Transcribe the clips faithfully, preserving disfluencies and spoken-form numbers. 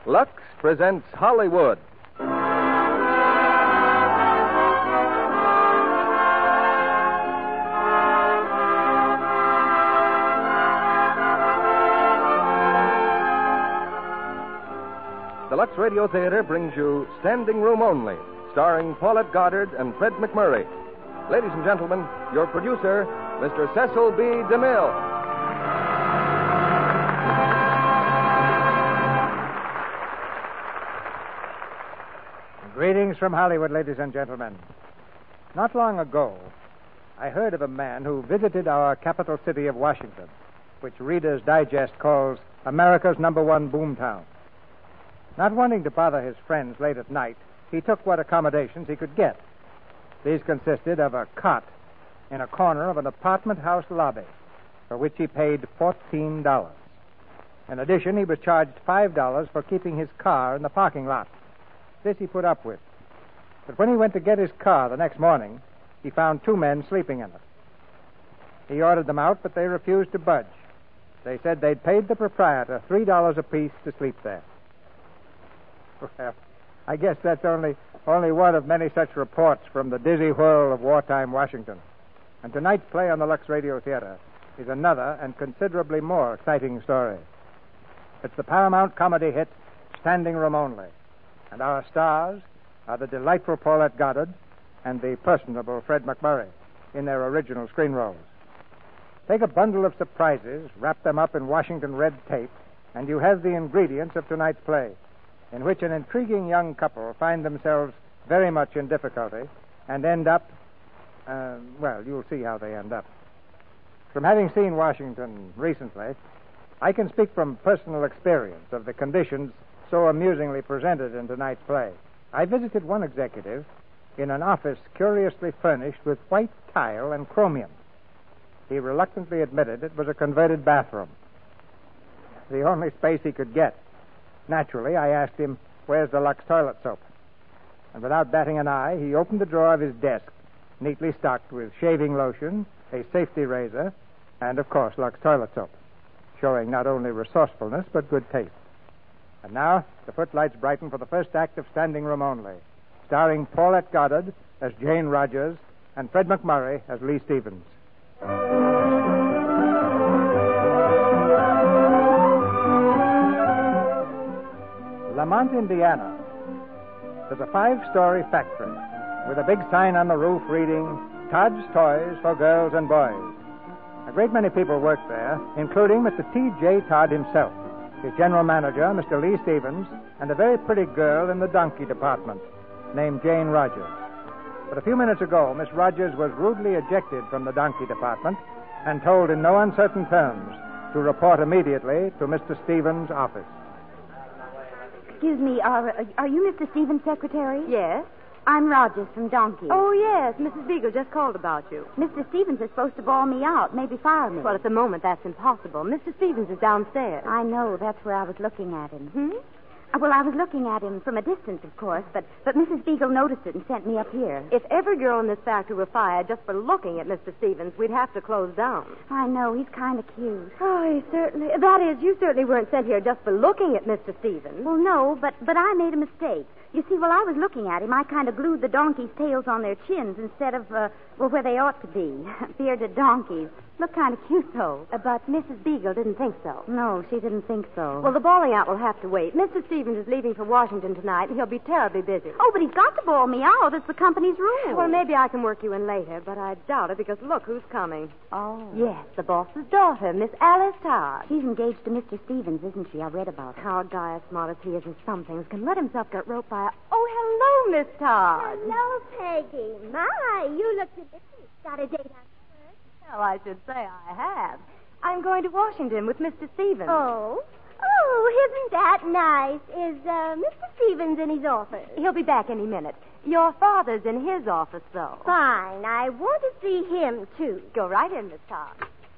Lux presents Hollywood. The Lux Radio Theater brings you Standing Room Only, starring Paulette Goddard and Fred McMurray. Ladies and gentlemen, your producer, Mister Cecil B. DeMille. Greetings from Hollywood, ladies and gentlemen. Not long ago, I heard of a man who visited our capital city of Washington, which Reader's Digest calls America's number one boomtown. Not wanting to bother his friends late at night, he took what accommodations he could get. These consisted of a cot in a corner of an apartment house lobby, for which he paid fourteen dollars. In addition, he was charged five dollars for keeping his car in the parking lot. This he put up with. But when he went to get his car the next morning, he found two men sleeping in it. He ordered them out, but they refused to budge. They said they'd paid the proprietor three dollars apiece to sleep there. Well, I guess that's only only one of many such reports from the dizzy whirl of wartime Washington. And tonight's play on the Lux Radio Theater is another and considerably more exciting story. It's the Paramount comedy hit Standing Room Only. And our stars are the delightful Paulette Goddard and the personable Fred McMurray in their original screen roles. Take a bundle of surprises, wrap them up in Washington red tape, and you have the ingredients of tonight's play, in which an intriguing young couple find themselves very much in difficulty and end up, uh, well, you'll see how they end up. From having seen Washington recently, I can speak from personal experience of the conditions so amusingly presented in tonight's play. I visited one executive in an office curiously furnished with white tile and chromium. He reluctantly admitted it was a converted bathroom, the only space he could get. Naturally, I asked him, "Where's the Lux toilet soap?" And without batting an eye, he opened the drawer of his desk, neatly stocked with shaving lotion, a safety razor, and, of course, Lux toilet soap, showing not only resourcefulness, but good taste. And now, the footlights brighten for the first act of Standing Room Only, starring Paulette Goddard as Jane Rogers and Fred McMurray as Lee Stevens. Lamont, Indiana. There's a five-story factory with a big sign on the roof reading, Todd's Toys for Girls and Boys. A great many people work there, including Mister T J Todd himself, his general manager, Mister Lee Stevens, and a very pretty girl in the donkey department named Jane Rogers. But a few minutes ago, Miss Rogers was rudely ejected from the donkey department and told in no uncertain terms to report immediately to Mister Stevens' office. Excuse me, are, are you Mister Stevens' secretary? Yes. I'm Rogers from Donkey. Oh, yes. Missus Beagle just called about you. Mister Stevens is supposed to bawl me out, maybe fire me. Well, at the moment, that's impossible. Mister Stevens is downstairs. I know. That's where I was looking at him. Hmm? Uh, Well, I was looking at him from a distance, of course, but, but Missus Beagle noticed it and sent me up here. If every girl in this factory were fired just for looking at Mister Stevens, we'd have to close down. I know. He's kind of cute. Oh, he certainly... That is, you certainly weren't sent here just for looking at Mister Stevens. Well, no, but, but I made a mistake. You see, while I was looking at him, I kind of glued the donkeys' tails on their chins instead of, uh, well, where they ought to be. Bearded donkeys. Look kind of cute, though. Uh, but Missus Beagle didn't think so. No, she didn't think so. Well, the bawling out will have to wait. Mister Stevens is leaving for Washington tonight, and he'll be terribly busy. Oh, but he's got to bawl me out. It's the company's rule. Well, maybe I can work you in later, but I doubt it because look who's coming. Oh. Yes, the boss's daughter, Miss Alice Todd. She's engaged to Mister Stevens, isn't she? I read about her. How a guy as smart as he is in some things can let himself get roped by a... Oh, hello, Miss Todd. Hello, Peggy. My, you look terrific. Got a date on first? Well, I should say I have. I'm going to Washington with Mister Stevens. Oh? Oh, isn't that nice? Is uh, Mister Stevens in his office? He'll be back any minute. Your father's in his office, though. Fine. I want to see him, too. Go right in, Miss Todd.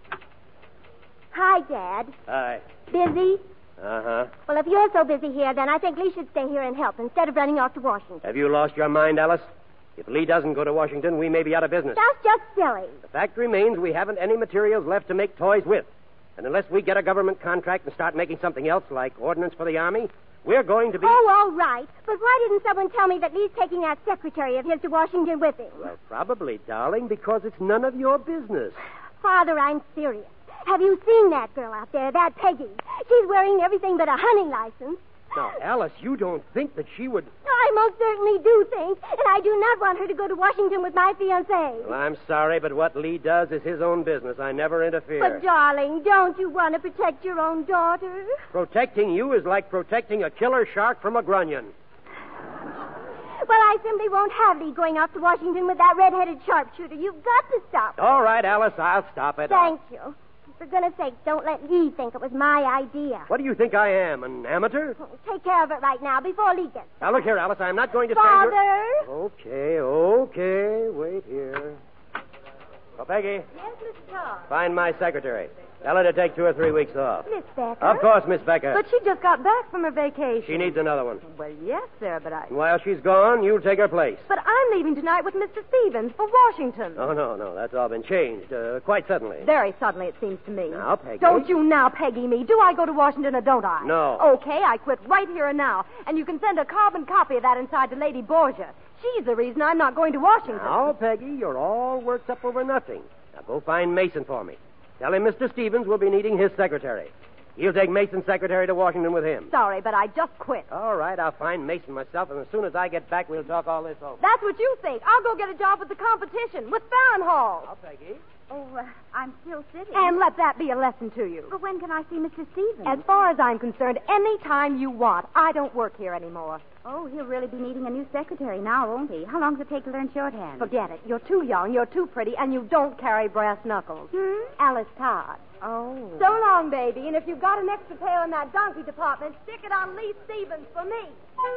Hi, Dad. Hi. Busy? Uh-huh. Well, if you're so busy here, then I think Lee should stay here and help instead of running off to Washington. Have you lost your mind, Alice? If Lee doesn't go to Washington, we may be out of business. That's just silly. The fact remains we haven't any materials left to make toys with. And unless we get a government contract and start making something else, like ordnance for the Army, We're going to be... Oh, all right. But why didn't someone tell me that Lee's taking that secretary of his to Washington with him? Well, probably, darling, because it's none of your business. Father, I'm serious. Have you seen that girl out there, that Peggy? She's wearing everything but a hunting license. Now, Alice, you don't think that she would... I most certainly do think, and I do not want her to go to Washington with my fiancé. Well, I'm sorry, but what Lee does is his own business. I never interfere. But, darling, don't you want to protect your own daughter? Protecting you is like protecting a killer shark from a grunion. Well, I simply won't have Lee going off to Washington with that red-headed sharpshooter. You've got to stop. All right, Alice, I'll stop it. Thank you. For goodness sake, don't let Lee think it was my idea. What do you think I am, an amateur? Take care of it right now before Lee gets Now, look here, Alice, I'm not going to Father! stand your... Okay, okay, wait here. Oh, Peggy. Yes, Mister Todd. Find my secretary. Tell her to take two or three weeks off. Miss Becker? Of course, Miss Becker. But she just got back from her vacation. She needs another one. Well, yes, sir, but I... And while she's gone, you take her place. But I'm leaving tonight with Mister Stevens for Washington. Oh, no, no, that's all been changed uh, quite suddenly. Very suddenly, it seems to me. Now, Peggy. Don't you now Peggy me. Do I go to Washington or don't I? No. Okay, I quit right here and now. And you can send a carbon copy of that inside to Lady Borgia. She's the reason I'm not going to Washington. Now, Peggy, you're all worked up over nothing. Now, go find Mason for me. Tell him Mister Stevens will be needing his secretary. He'll take Mason's secretary to Washington with him. Sorry, but I just quit. All right, I'll find Mason myself, and as soon as I get back, we'll talk all this over. That's what you think. I'll go get a job with the competition, with Farrenhall. Now, Peggy. Oh, uh, I'm still sitting. And let that be a lesson to you. But when can I see Mister Stevens? As far as I'm concerned, any time you want. I don't work here anymore. Oh, he'll really be needing a new secretary now, won't he? How long does it take to learn shorthand? Forget it. You're too young, you're too pretty, and you don't carry brass knuckles. Hmm? Alice Todd. Oh. So long, baby. And if you've got an extra tail in that donkey department, stick it on Lee Stevens for me.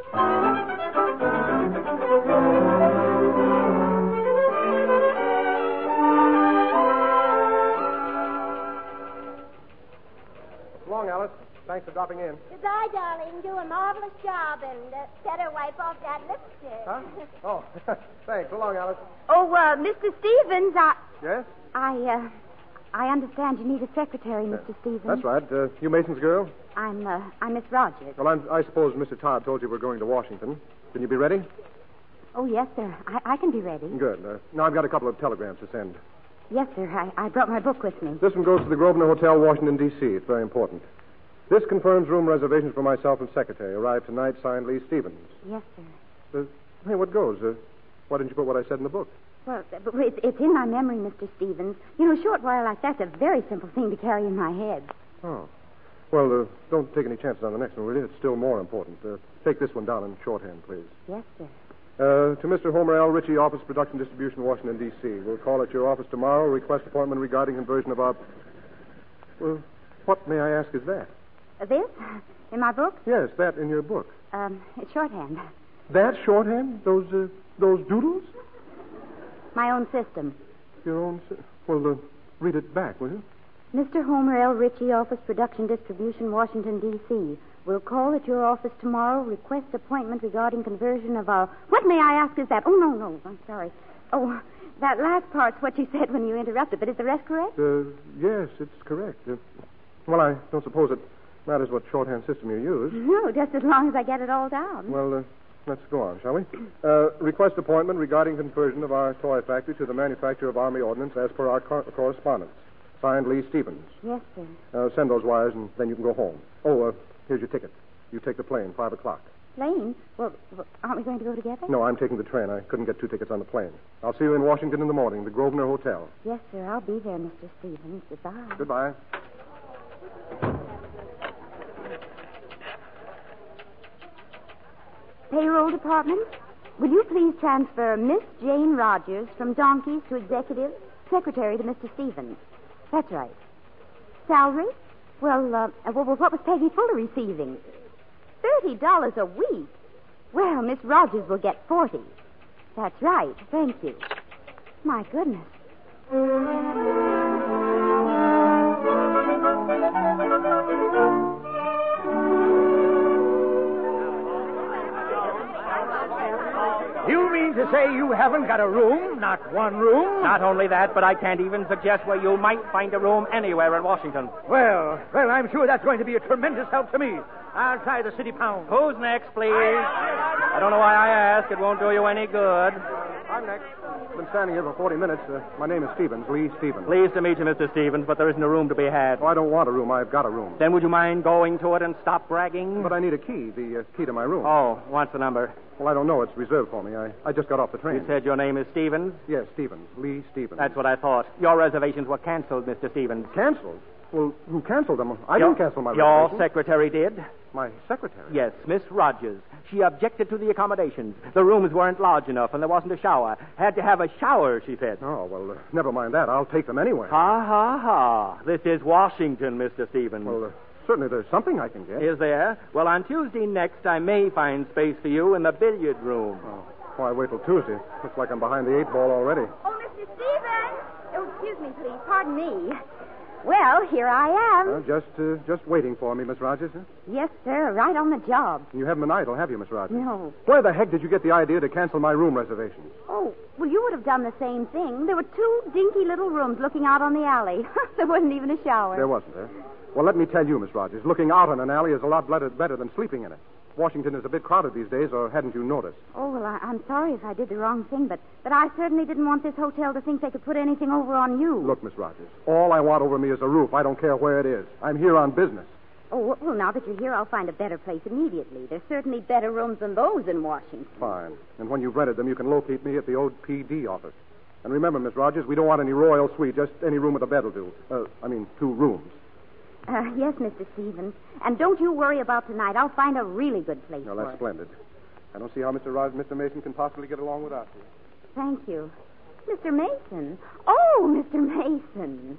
So long, Alice. Thanks for dropping in. Goodbye, darling. Do a marvelous job, and uh, better wipe off that lipstick. Huh? Oh, thanks. So long, Alice. Oh, uh, Mister Stevens, I... Yes? I, uh... I understand you need a secretary, Mister Stevens. That's right. Uh, you Mason's girl? I'm, uh, I'm Miss Rogers. Well, I'm, I suppose Mister Todd told you we're going to Washington. Can you be ready? Oh, yes, sir. I, I can be ready. Good. Uh, now I've got a couple of telegrams to send. Yes, sir. I, I brought my book with me. This one goes to the Grosvenor Hotel, Washington, D C It's very important. This confirms room reservations for myself and secretary. Arrived tonight, signed Lee Stevens. Yes, sir. Uh, hey, what goes? Uh, why didn't you put what I said in the book? Well, but it's, it's in my memory, Mister Stevens. You know, a short while like that's a very simple thing to carry in my head. Oh. Well, uh, don't take any chances on the next one, will you? It's still more important. Uh, take this one down in shorthand, please. Yes, sir. Uh, to Mister Homer L. Ritchie, Office Production Distribution, Washington, D C We'll call at your office tomorrow. Request appointment regarding conversion of our... Well, what, may I ask, is that? Uh, this? In my book? Yes, that in your book. Um, it's shorthand. That shorthand? Those, uh, those doodles? My own system. Your own... Si- well, uh, read it back, will you? Mister Homer L. Ritchie, Office Production Distribution, Washington, D C We'll call at your office tomorrow. Request appointment regarding conversion of our... What, may I ask, is that? Oh, no, no. I'm sorry. Oh, that last part's what you said when you interrupted, but is the rest correct? Uh, yes, it's correct. Uh, well, I don't suppose it matters what shorthand system you use. No, just as long as I get it all down. Well, uh, let's go on, shall we? Uh, request appointment regarding conversion of our toy factory to the manufacture of Army ordnance as per our cor- correspondence. Signed, Lee Stevens. Yes, sir. Uh, send those wires, and then you can go home. Oh, uh, here's your ticket. You take the plane, five o'clock. Plane? Well, well, aren't we going to go together? No, I'm taking the train. I couldn't get two tickets on the plane. I'll see you in Washington in the morning, the Grosvenor Hotel. Yes, sir. I'll be there, Mister Stevens. Goodbye. Goodbye. Payroll department? Will you please transfer Miss Jane Rogers from donkeys to executive, secretary to Mister Stevens? That's right. Salary? Well, uh, well, well, what was Peggy Fuller receiving? Thirty dollars a week? Well, Miss Rogers will get forty. That's right. Thank you. My goodness. You mean to say you haven't got a room? Not one room? Not only that, but I can't even suggest where you might find a room anywhere in Washington. Well, well, I'm sure that's going to be a tremendous help to me. I'll try the city pound. Who's next, please? I don't know why I ask. It won't do you any good. I'm next. I've been standing here for forty minutes. Uh, my name is Stevens, Lee Stevens. Pleased to meet you, Mister Stevens, but there isn't a room to be had. Oh, I don't want a room. I've got a room. Then would you mind going to it and stop bragging? But I need a key, the uh, key to my room. Oh, what's the number? Well, I don't know. It's reserved for me. I, I just got off the train. You said your name is Stevens? Yes, Stevens. Lee Stevens. That's what I thought. Your reservations were canceled, Mister Stevens. Canceled? Well, who canceled them? I your, didn't cancel my Your reservation. secretary did? My secretary? Yes, Miss Rogers. She objected to the accommodations. The rooms weren't large enough, and there wasn't a shower. Had to have a shower, she said. Oh, well, uh, never mind that. I'll take them anyway. Ha, ha, ha. This is Washington, Mister Stevens. Well, uh, certainly there's something I can get. Is there? Well, on Tuesday next, I may find space for you in the billiard room. Oh, why wait till Tuesday? Looks like I'm behind the eight ball already. Oh, Mister Stevens! Oh, excuse me, please. Pardon me. Well, here I am. Uh, just uh, just waiting for me, Miss Rogers. Huh? Yes, sir. Right on the job. You haven't been idle, have you, Miss Rogers? No. Where the heck did you get the idea to cancel my room reservations? Oh, well, you would have done the same thing. There were two dinky little rooms looking out on the alley. There wasn't even a shower. There wasn't, there. Well, let me tell you, Miss Rogers, looking out on an alley is a lot better, better than sleeping in it. Washington is a bit crowded these days, or hadn't you noticed? Oh, well, I, I'm sorry if I did the wrong thing, but, but I certainly didn't want this hotel to think they could put anything over on you. Look, Miss Rogers, all I want over me is a roof. I don't care where it is. I'm here on business. Oh, well, now that you're here, I'll find a better place immediately. There's certainly better rooms than those in Washington. Fine. And when you've rented them, you can locate me at the O P D office. And remember, Miss Rogers, we don't want any royal suite. Just any room with a bed will do. Uh, I mean, two rooms. Uh, yes, Mister Stevens. And don't you worry about tonight. I'll find a really good place No, for that's us. splendid. I don't see how Mister Rogers, Mister Mason can possibly get along without you. Thank you. Mister Mason. Oh, Mister Mason.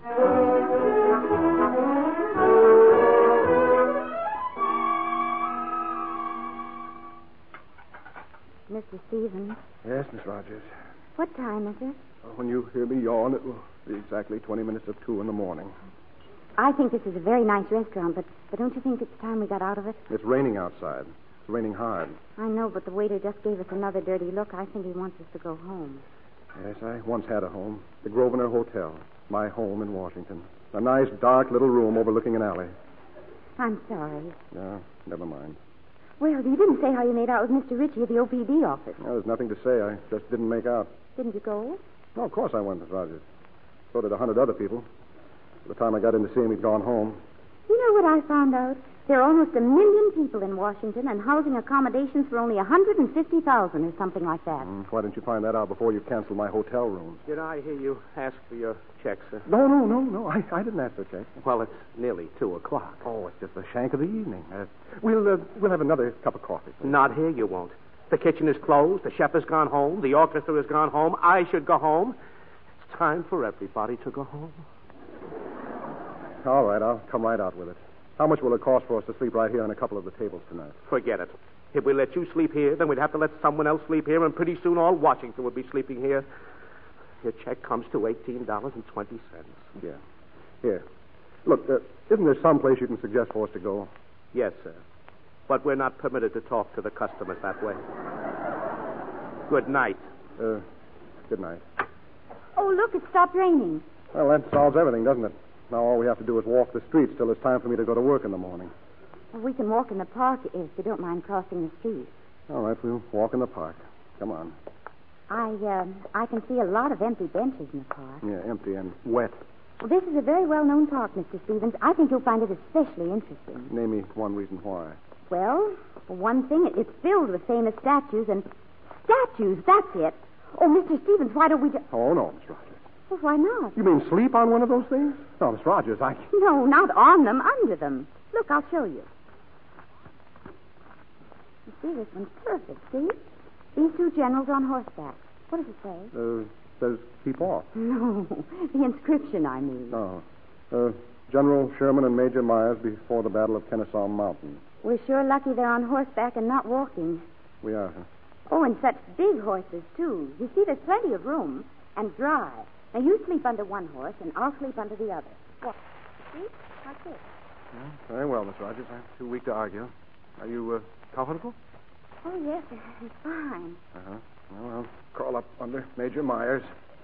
Mister Stevens, Yes, Miss Rogers. what time is it? When you hear me yawn, it will be exactly twenty minutes of two in the morning. I think this is a very nice restaurant, but, but don't you think it's time we got out of it? It's raining outside. It's raining hard. I know, but the waiter just gave us another dirty look. I think he wants us to go home. Yes, I once had a home. The Grosvenor Hotel. My home in Washington. A nice, dark little room overlooking an alley. I'm sorry. No, never mind. Well, you didn't say how you made out with Mister Ritchie at the O P D office. Well, there's nothing to say. I just didn't make out. Didn't you go? Oh, of course I went, Miss Rogers. So did a hundred other people. By the time I got in to see him, he'd gone home. You know what I found out? There are almost a million people in Washington, and housing accommodations for only one hundred fifty thousand or something like that. Mm, why didn't you find that out before you canceled my hotel rooms? Did I hear you ask for your check, sir? No, no, no, no. I, I didn't ask for a check. Well, it's nearly two o'clock. Oh, it's just the shank of the evening. Uh, we'll uh, we'll have another cup of coffee. Not here, you won't. The kitchen is closed. The chef has gone home. The orchestra has gone home. I should go home. It's time for everybody to go home. All right, I'll come right out with it. How much will it cost for us to sleep right here on a couple of the tables tonight? Forget it. If we let you sleep here, then we'd have to let someone else sleep here, and pretty soon all Washington would be sleeping here. Your check comes to eighteen dollars and twenty cents. Yeah. Here. Look, uh, isn't there some place you can suggest for us to go? Yes, sir. But we're not permitted to talk to the customers that way. Good night. Uh, good night. Oh, look, it stopped raining. Well, that solves everything, doesn't it? Now all we have to do is walk the streets till it's time for me to go to work in the morning. Well, we can walk in the park if you don't mind crossing the street. All right, we'll walk in the park. Come on. I, uh, I can see a lot of empty benches in the park. Yeah, empty and wet. Well, this is a very well-known park, Mister Stevens. I think you'll find it especially interesting. Name me one reason why. Well, for one thing, it, it's filled with famous statues and... Statues, that's it. Oh, Mister Stevens, why don't we just... Oh, no, Miss Rogers. Well, why not? You mean sleep on one of those things? No, Miss Rogers, I... No, not on them, under them. Look, I'll show you. You see, this one's perfect, see? These two generals on horseback. What does it say? Uh, says keep off. No, the inscription, I mean. Oh. Uh, General Sherman and Major Myers before the Battle of Kennesaw Mountain. We're sure lucky they're on horseback and not walking. We are, huh? Oh, and such big horses, too. You see, there's plenty of room and dry. Now, you sleep under one horse, and I'll sleep under the other. What? See? Like this. Yeah, very well, Miss Rogers. I'm too weak to argue. Are you uh, comfortable? Oh, yes, he's fine. Uh-huh. Well, I'll call up under Major Myers.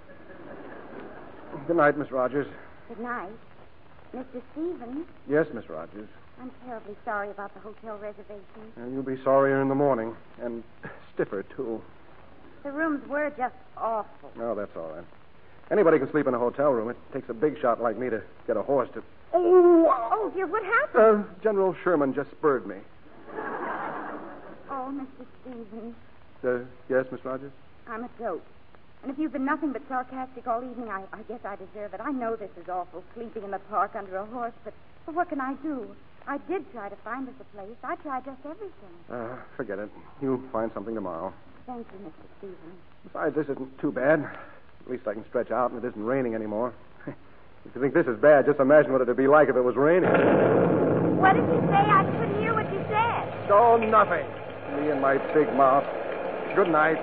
Good night, Miss Rogers. Good night. Mister Stevens, Yes, Miss Rogers. I'm terribly sorry about the hotel reservation. And you'll be sorrier in the morning. And stiffer, too. The rooms were just awful. Oh, that's all right. Anybody can sleep in a hotel room. It takes a big shot like me to get a horse to... Oh, oh dear, what happened? Uh, General Sherman just spurred me. Oh, Mister Stevens, Uh, yes, Miss Rogers? I'm a dope. And if you've been nothing but sarcastic all evening, I, I guess I deserve it. I know this is awful, sleeping in the park under a horse, but, but what can I do? I did try to find us a place. I tried just everything. Uh, forget it. You'll find something tomorrow. Thank you, Mister Stevens. Besides, this isn't too bad. At least I can stretch out, and it isn't raining anymore. If you think this is bad, just imagine what it'd be like if it was raining. What did you say? I couldn't hear what you said. Oh, nothing. Me and my big mouth. Good night.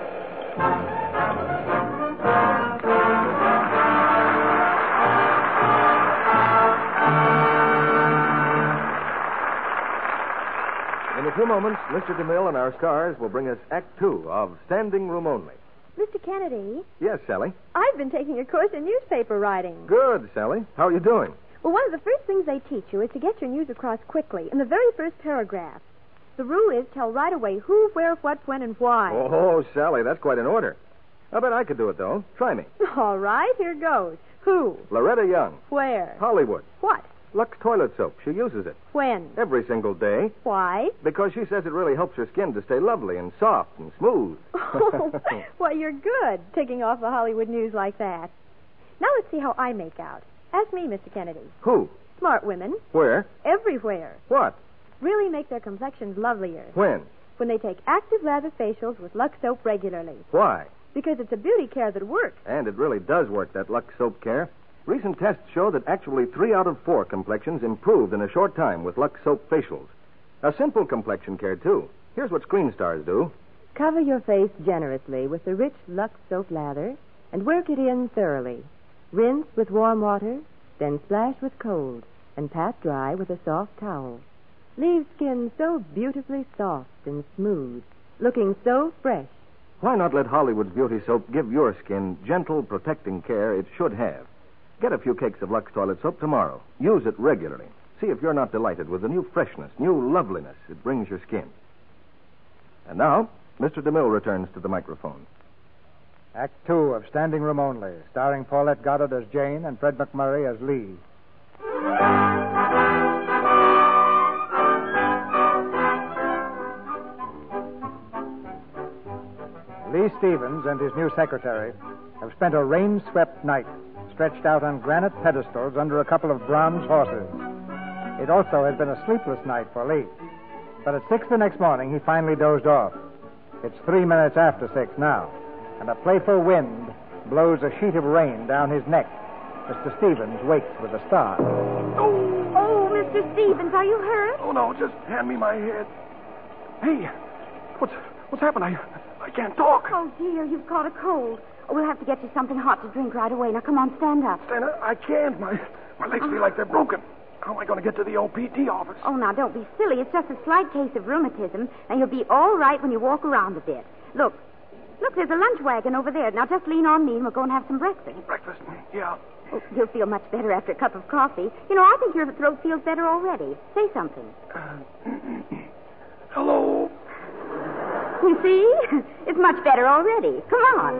In a few moments, Mister DeMille and our stars will bring us Act Two of Standing Room Only. Mister Kennedy, Yes, Sally. I've been taking a course in newspaper writing. Good, Sally. How are you doing? Well, one of the first things they teach you is to get your news across quickly in the very first paragraph. The rule is tell right away who, where, what, when, and why. Oh, Sally, that's quite an order. I bet I could do it, though. Try me. All right, here goes. Who? Loretta Young. Where? Hollywood. What? Lux toilet soap. She uses it. When? Every single day. Why? Because she says it really helps her skin to stay lovely and soft and smooth. Oh, well, you're good, taking off the Hollywood news like that. Now let's see how I make out. Ask me, Mister Kennedy. Who? Smart women. Where? Everywhere. What? Really make their complexions lovelier. When? When they take active lather facials with Lux soap regularly. Why? Because it's a beauty care that works. And it really does work, that Lux soap care. Recent tests show that actually three out of four complexions improved in a short time with Lux soap facials. A simple complexion care, too. Here's what Screen Stars do. Cover your face generously with the rich Lux soap lather and work it in thoroughly. Rinse with warm water, then splash with cold, and pat dry with a soft towel. Leave skin so beautifully soft and smooth, looking so fresh. Why not let Hollywood's beauty soap give your skin gentle, protecting care it should have? Get a few cakes of Lux toilet soap tomorrow. Use it regularly. See if you're not delighted with the new freshness, new loveliness it brings your skin. And now, Mister DeMille returns to the microphone. Act Two of Standing Room Only, starring Paulette Goddard as Jane and Fred McMurray as Lee. Lee Stevens and his new secretary have spent a rain-swept night stretched out on granite pedestals under a couple of bronze horses. It also has been a sleepless night for Lee. But at six the next morning, he finally dozed off. It's three minutes after six now, and a playful wind blows a sheet of rain down his neck. Mister Stevens wakes with a start. Oh, oh, Mister Stevens, are you hurt? Oh, no, just hand me my head. Hey, what's what's happened? I, I can't talk. Oh, dear, you've caught a cold. Oh, we'll have to get you something hot to drink right away. Now, come on, stand up. Stand up. I can't. My, my legs feel like they're broken. How am I going to get to the O P D office? Oh, now, don't be silly. It's just a slight case of rheumatism, and you'll be all right when you walk around a bit. Look. Look, there's a lunch wagon over there. Now, just lean on me, and we'll go and have some breakfast. Breakfast? Yeah. Oh, you'll feel much better after a cup of coffee. You know, I think your throat feels better already. Say something. Uh, hello. You see? It's much better already. Come on.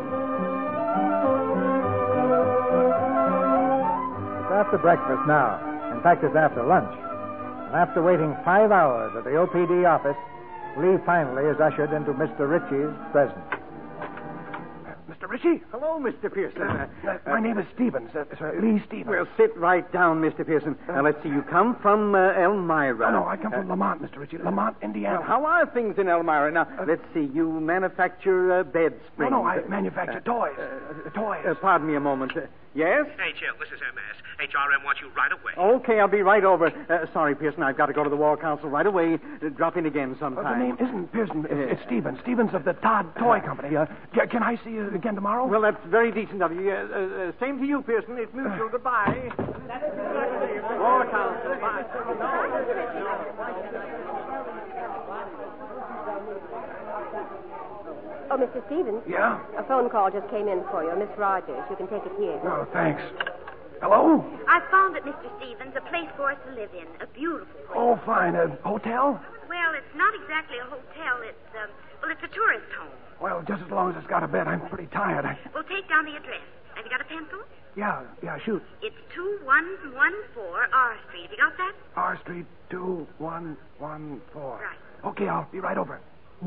It's after breakfast now. In fact, it's after lunch. And after waiting five hours at the O P D office, Lee finally is ushered into Mister Ritchie's presence. Mister Ritchie? Hello, Mister Pearson. Uh, uh, my name is Stevens, uh, Sir Lee Stevens. Well, sit right down, Mister Pearson. Uh, now, let's see. You come from uh, Elmira. No, no, I come from uh, Lamont, Mister Ritchie. Lamont, Indiana. Well, how are things in Elmira? Now, uh, let's see. You manufacture uh, bed springs. No, no, I manufacture uh, toys. Uh, toys. Uh, pardon me a moment. Uh, yes? Hey, Jill, this is M S. H R M wants you right away. Okay, I'll be right over. Uh, sorry, Pearson, I've got to go to the War Council right away. Uh, drop in again sometime. Well, the name isn't Pearson. It's, it's Stevens. Stevens of the Todd Toy Company. Uh, c- can I see you again tomorrow? Well, that's very decent of you. Uh, uh, same to you, Pearson. It's mutual. Goodbye. War Council. Bye. Oh, Mister Stevens. Yeah? A phone call just came in for you. Miss Rogers. You can take it here. Oh, thanks. Hello? I found it, Mister Stevens, a place for us to live in. A beautiful place. Oh, fine. A hotel? Well, it's not exactly a hotel. It's, um, well, it's a tourist home. Well, just as long as it's got a bed. I'm pretty tired. I... We'll take down the address. Have you got a pencil? Yeah, yeah, shoot. It's two one one four R Street. Have you got that? R Street two one one four. Right. Okay, I'll be right over.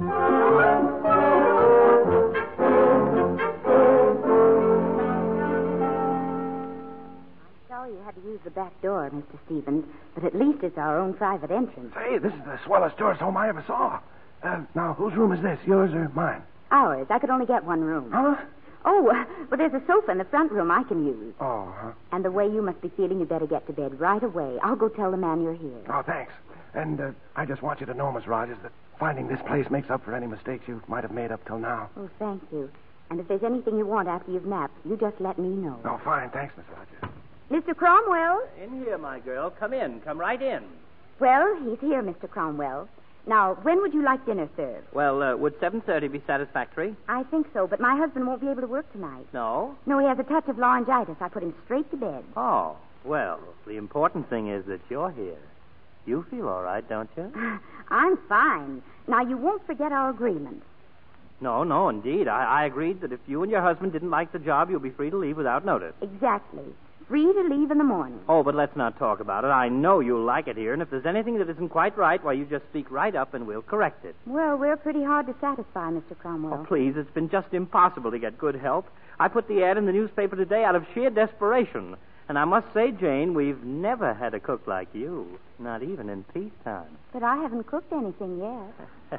Sorry you had to use the back door, Mister Stevens, but at least it's our own private entrance. Say, this is the swellest tourist home I ever saw. Uh, now, whose room is this? Yours or mine? Ours. I could only get one room. Huh? Oh, uh, well, there's a sofa in the front room I can use. Oh, huh? And the way you must be feeling, you better get to bed right away. I'll go tell the man you're here. Oh, thanks. And uh, I just want you to know, Miss Rogers, that finding this place makes up for any mistakes you might have made up till now. Oh, thank you. And if there's anything you want after you've napped, you just let me know. Oh, fine. Thanks, Miss Rogers. Mister Cromwell? In here, my girl. Come in. Come right in. Well, he's here, Mister Cromwell. Now, when would you like dinner served? Well, uh, would seven thirty be satisfactory? I think so, but my husband won't be able to work tonight. No? No, he has a touch of laryngitis. I put him straight to bed. Oh, well, the important thing is that you're here. You feel all right, don't you? I'm fine. Now, you won't forget our agreement. No, no, indeed. I, I agreed that if you and your husband didn't like the job, you'll be free to leave without notice. Exactly. Free to leave in the morning. Oh, but let's not talk about it. I know you'll like it here, and if there's anything that isn't quite right, why, you just speak right up and we'll correct it. Well, we're pretty hard to satisfy, Mister Cromwell. Oh, please, it's been just impossible to get good help. I put the ad in the newspaper today out of sheer desperation. And I must say, Jane, we've never had a cook like you, not even in peacetime. But I haven't cooked anything yet.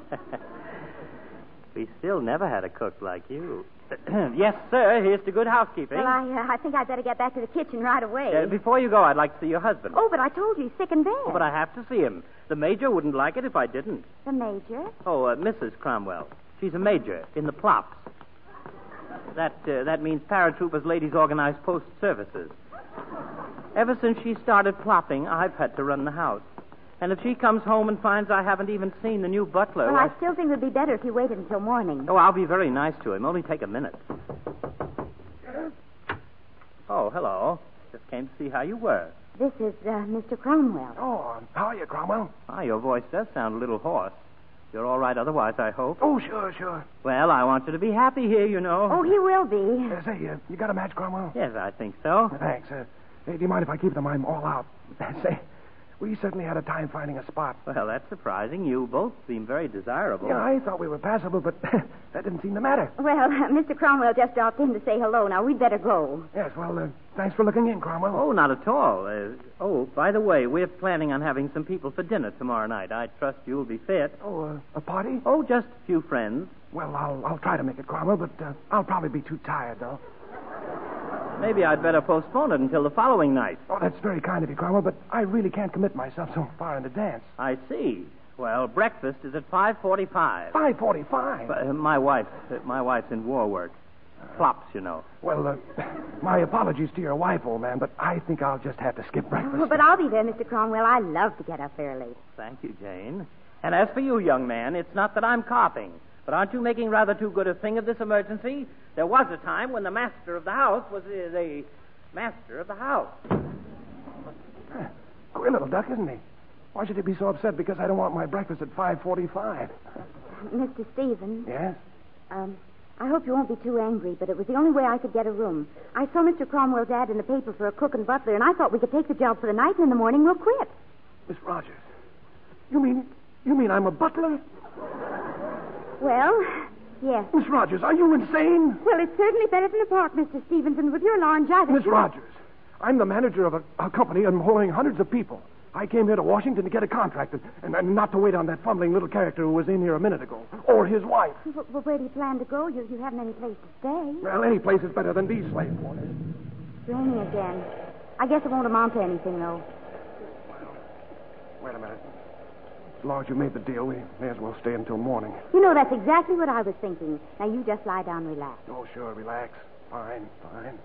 We still never had a cook like you. Yes, sir. Here's to good housekeeping. Well, I, uh, I think I'd better get back to the kitchen right away. Uh, before you go, I'd like to see your husband. Oh, but I told you he's sick in bed. Oh, but I have to see him. The major wouldn't like it if I didn't. The major? Oh, uh, Missus Cromwell. She's a major in the plops. That uh, that means Paratroopers Ladies Organized Post Services. Ever since she started plopping, I've had to run the house. And if she comes home and finds I haven't even seen the new butler... Well, I still think it would be better if you waited until morning. Oh, I'll be very nice to him. Only take a minute. Oh, hello. Just came to see how you were. This is uh, Mister Cromwell. Oh, how are you, Cromwell? Ah, your voice does sound a little hoarse. You're all right otherwise, I hope. Oh, sure, sure. Well, I want you to be happy here, you know. Oh, he will be. Uh, say, uh, you got a match, Cromwell? Yes, I think so. Uh, thanks. Uh, hey, do you mind if I keep them? I'm all out. Say, we certainly had a time finding a spot. Well, that's surprising. You both seem very desirable. Yeah, I thought we were passable, but that didn't seem to matter. Well, uh, Mister Cromwell just dropped in to say hello. Now, we'd better go. Yes, well, uh, thanks for looking in, Cromwell. Oh, not at all. Uh, oh, by the way, we're planning on having some people for dinner tomorrow night. I trust you'll be fit. Oh, uh, a party? Oh, just a few friends. Well, I'll, I'll try to make it, Cromwell, but uh, I'll probably be too tired, though. Maybe I'd better postpone it until the following night. Oh, that's very kind of you, Cromwell, but I really can't commit myself so far in advance. I see. Well, breakfast is at five forty-five. five forty-five? Uh, my wife, uh, my wife's in war work. Plops, you know. Well, uh, my apologies to your wife, old man, but I think I'll just have to skip breakfast. Oh, but I'll be there, Mister Cromwell. I love to get up early. Thank you, Jane. And as for you, young man, it's not that I'm carping. But aren't you making rather too good a thing of this emergency? There was a time when the master of the house was uh, the master of the house. Huh. Queer little duck, isn't he? Why should he be so upset because I don't want my breakfast at five forty-five? Mister Stevens. Yes? Um, I hope you won't be too angry, but it was the only way I could get a room. I saw Mister Cromwell's ad in the paper for a cook and butler, and I thought we could take the job for the night, and in the morning we'll quit. Miss Rogers, you mean you mean I'm a butler? Well, yes. Miss Rogers, are you insane? Well, it's certainly better than the park, Mister Stevens, and with your laryngitis... Miss Rogers, I'm the manager of a, a company employing hundreds of people. I came here to Washington to get a contract and, and, and not to wait on that fumbling little character who was in here a minute ago. Or his wife. Well, well, where do you plan to go? You, you haven't any place to stay. Well, any place is better than these slave quarters. It's raining again. I guess it won't amount to anything, though. Wait a minute. As long as you made the deal, we may as well stay until morning. You know, that's exactly what I was thinking. Now, you just lie down and relax. Oh, sure, relax. Fine, fine.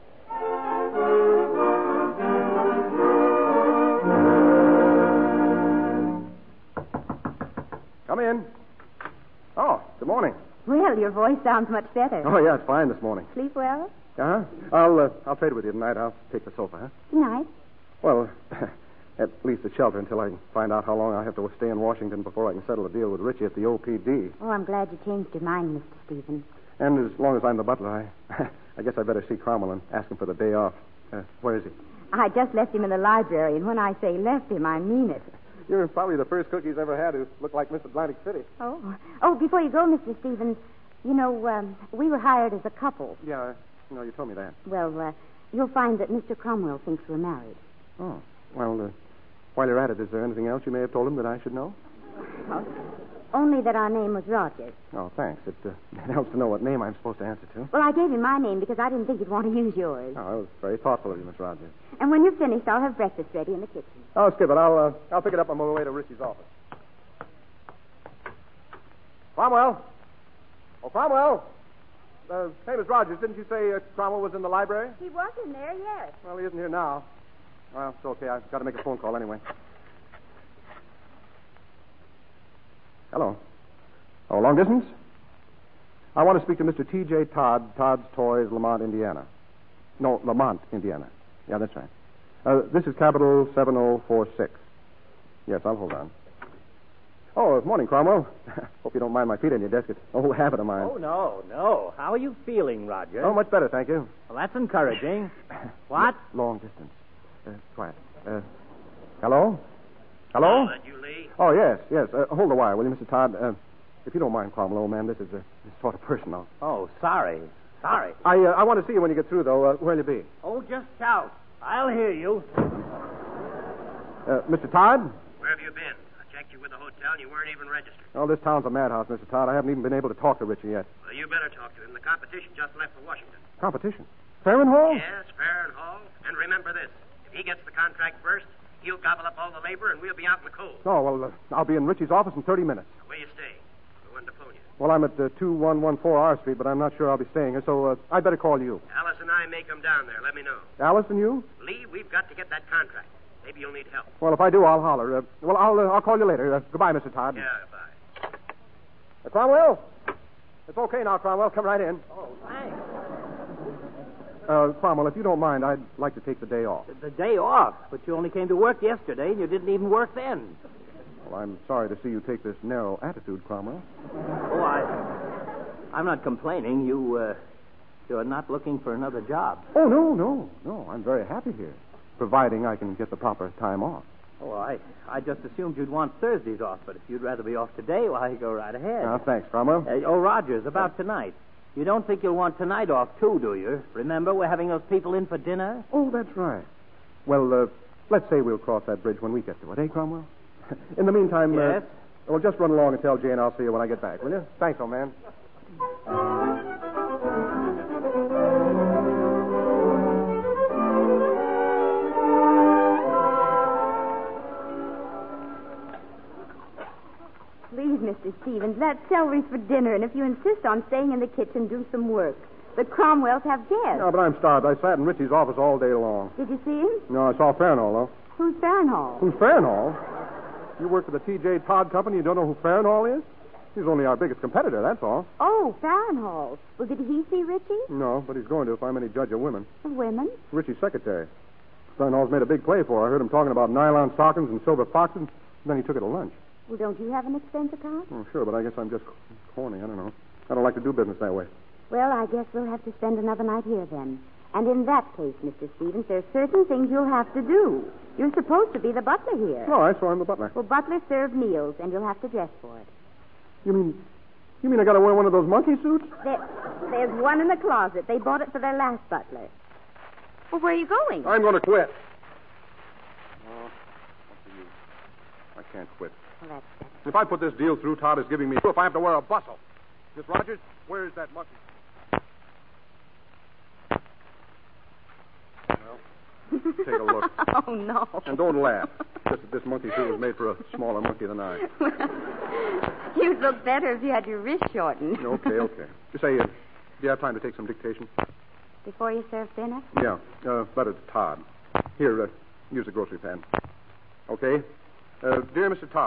Come in. Oh, Morning. Well, your voice sounds much better. Oh, yeah, it's fine this morning. Sleep well? Uh-huh. I'll, uh, I'll trade with you tonight. I'll take the sofa, huh? Tonight? Well, at least the shelter until I can find out how long I have to stay in Washington before I can settle a deal with Richie at the O P D. Oh, I'm glad you changed your mind, Mister Stevens. And as long as I'm the butler, I, I guess I better see Cromwell and ask him for the day off. Uh, where is he? I just left him in the library, and when I say left him, I mean it. You're probably the first cook he's ever had who looked like Miss Atlantic City. Oh. Oh, before you go, Mister Stevens, you know, um, we were hired as a couple. Yeah, you know, you told me that. Well, uh, you'll find that Mister Cromwell thinks we're married. Oh. Well, uh, while you're at it, is there anything else you may have told him that I should know? Oh, only that our name was Rogers. Oh, thanks. It, uh, it helps to know what name I'm supposed to answer to. Well, I gave him my name because I didn't think he'd want to use yours. Oh, that was very thoughtful of you, Miss Rogers. And when you're finished, I'll have breakfast ready in the kitchen. Oh, skip it. I'll, uh, I'll pick it up on my way to Richie's office. Cromwell? Oh, Cromwell? Uh, hey, Miss Rogers, didn't you say uh, Cromwell was in the library? He was in there, yes. Well, he isn't here now. Well, it's okay. I've got to make a phone call anyway. Hello. Oh, long distance? I want to speak to Mister T J Todd, Todd's Toys, Lamont, Indiana. No, Lamont, Indiana. Yeah, that's right. Uh, this is capital seven oh four six. Yes, I'll hold on. Oh, good morning, Cromwell. Hope you don't mind my feet on your desk. It's an old habit of mine. Oh, no, no. How are you feeling, Roger? Oh, much better, thank you. Well, that's encouraging. What? Long distance. Uh, quiet. Uh, hello? Hello? Oh, that you, Lee? Oh, yes, yes. Uh, hold the wire, will you, Mister Todd? Uh, if you don't mind, Cromwell, old man, this is a this sort of personal. Oh, sorry. Sorry. I uh, I want to see you when you get through, though. Uh, where'll you be? Oh, just shout. I'll hear you. Uh, Mister Todd? Where have you been? I checked you with the hotel, and you weren't even registered. Oh, this town's a madhouse, Mister Todd. I haven't even been able to talk to Richie yet. Well, you better talk to him. The competition just left for Washington. Competition? Farrenhall? Yes, Fair and Hall. And remember this. If he gets the contract first, he'll gobble up all the labor, and we'll be out in the cold. Oh, well, uh, I'll be in Richie's office in thirty minutes. Where you stay? We wanted to phone you. Well, I'm at uh, two one one four R Street, but I'm not sure I'll be staying here, so uh, I'd better call you. Alice and I may come down there. Let me know. Alice and you? Lee, we've got to get that contract. Maybe you'll need help. Well, if I do, I'll holler. Uh, well, I'll uh, I'll call you later. Uh, goodbye, Mister Todd. Yeah, bye. Uh, Cromwell? It's okay now, Cromwell. Come right in. Oh, thanks. Uh, Cromwell, if you don't mind, I'd like to take the day off. The day off? But you only came to work yesterday, and you didn't even work then. Well, I'm sorry to see you take this narrow attitude, Cromwell. Oh, I... I'm not complaining. You, uh... You're not looking for another job. Oh, no, no, no. I'm very happy here, providing I can get the proper time off. Oh, I I just assumed you'd want Thursdays off, but if you'd rather be off today, why, go right ahead. Uh, thanks, Cromwell. Uh, oh, Rogers, about tonight. You don't think you'll want tonight off, too, do you? Remember, we're having those people in for dinner? Oh, that's right. Well, uh, let's say we'll cross that bridge when we get to it, eh, Cromwell? In the meantime, yes? Uh, well, just run along and tell Jane I'll see you when I get back, will you? Thanks, old man. Please, Mister Stevens, that celery's for dinner, and if you insist on staying in the kitchen, do some work. The Cromwells have guests. No, but I'm starved. I sat in Richie's office all day long. Did you see him? No, I saw Farrenhall, though. Who's Farrenhall? Who's Farrenhall? You work for the T J Todd Company. You don't know who Farrenhall is? He's only our biggest competitor, that's all. Oh, Farrenhall. Well, did he see Richie? No, but he's going to if I'm any judge of women. Of women? Richie's secretary. Farrenhall's made a big play for her. I heard him talking about nylon stockings and silver foxes, and then he took her to lunch. Well, don't you have an expense account? Oh, sure, but I guess I'm just corny. I don't know. I don't like to do business that way. Well, I guess we'll have to spend another night here then. And in that case, Mister Stevens, there's certain things you'll have to do. You're supposed to be the butler here. All right, so I'm the butler. Well, butlers serve meals, and you'll have to dress for it. You mean, you mean I got to wear one of those monkey suits? There, there's one in the closet. They bought it for their last butler. Well, where are you going? I'm going to quit. Oh, what's the use? I can't quit. Well, that's better. If I put this deal through, Todd is giving me proof I have to wear a bustle. Miss Rogers, where is that monkey? Well, take a look. Oh, no. And don't laugh. Just that this monkey suit was made for a smaller monkey than I. You'd look better if you had your wrist shortened. Okay, okay. You say, uh, do you have time to take some dictation? Before you serve dinner? Yeah. Uh, letter to Todd. Here, uh, use the grocery pen. Okay. Uh, dear Mister Todd,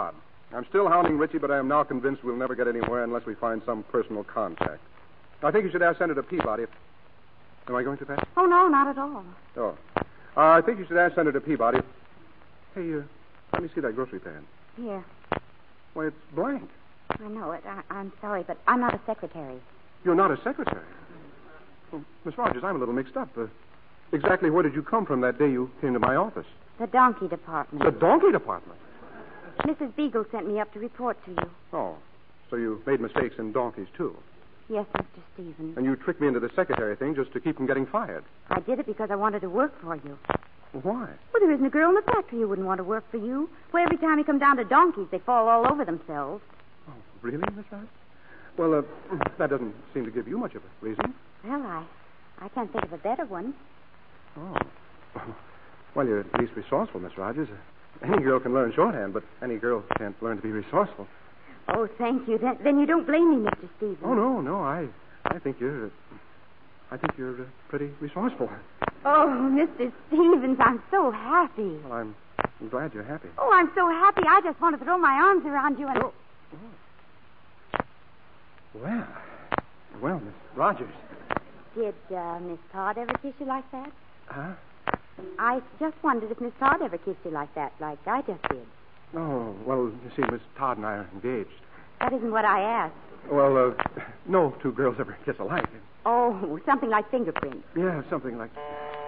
I'm still hounding Richie, but I am now convinced we'll never get anywhere unless we find some personal contact. I think you should ask Senator Peabody. If... Am I going too fast? Oh, no, not at all. Oh. Uh, I think you should ask Senator Peabody. Hey, uh, let me see that grocery pan. Here. Why, it's blank. I know it. I, I'm sorry, but I'm not a secretary. You're not a secretary? Well, Miss Rogers, I'm a little mixed up. Uh, exactly where did you come from that day you came to my office? The donkey department. The donkey department? Missus Beagle sent me up to report to you. Oh, so you made mistakes in donkeys, too. Yes, Mister Stevens. And you tricked me into the secretary thing just to keep from getting fired. I did it because I wanted to work for you. Why? Well, there isn't a girl in the factory who wouldn't want to work for you. Well, every time you come down to donkeys, they fall all over themselves. Oh, really, Miss Rogers? Well, uh, that doesn't seem to give you much of a reason. Well, I, I can't think of a better one. Oh. Well, you're at least resourceful, Miss Rogers. Any girl can learn shorthand, but any girl can't learn to be resourceful. Oh, thank you. Then, then you don't blame me, Mister Stevens. Oh, no, no. I I think you're... Uh, I think you're uh, pretty resourceful. Oh, Mister Stevens, I'm so happy. Well, I'm, I'm glad you're happy. Oh, I'm so happy. I just want to throw my arms around you and... Oh. Oh. Well, well, Miss Rogers. Did uh, Miss Todd ever kiss you like that? Huh? I just wondered if Miss Todd ever kissed you like that, like I just did. Oh, well, you see, Miss Todd and I are engaged. That isn't what I asked. Well, uh, no two girls ever kiss alike. Oh, something like fingerprints. Yeah, something like...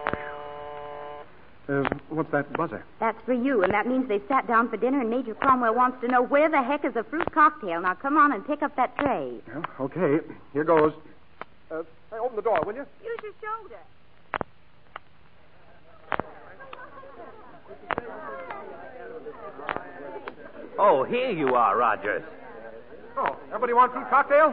Uh, what's that buzzer? That's for you, and that means they've sat down for dinner, and Major Cromwell wants to know where the heck is the fruit cocktail. Now, come on and pick up that tray. Well, okay, here goes. Uh, hey, open the door, will you? Use your shoulder. Oh, here you are, Rogers. Oh, everybody want fruit cocktail?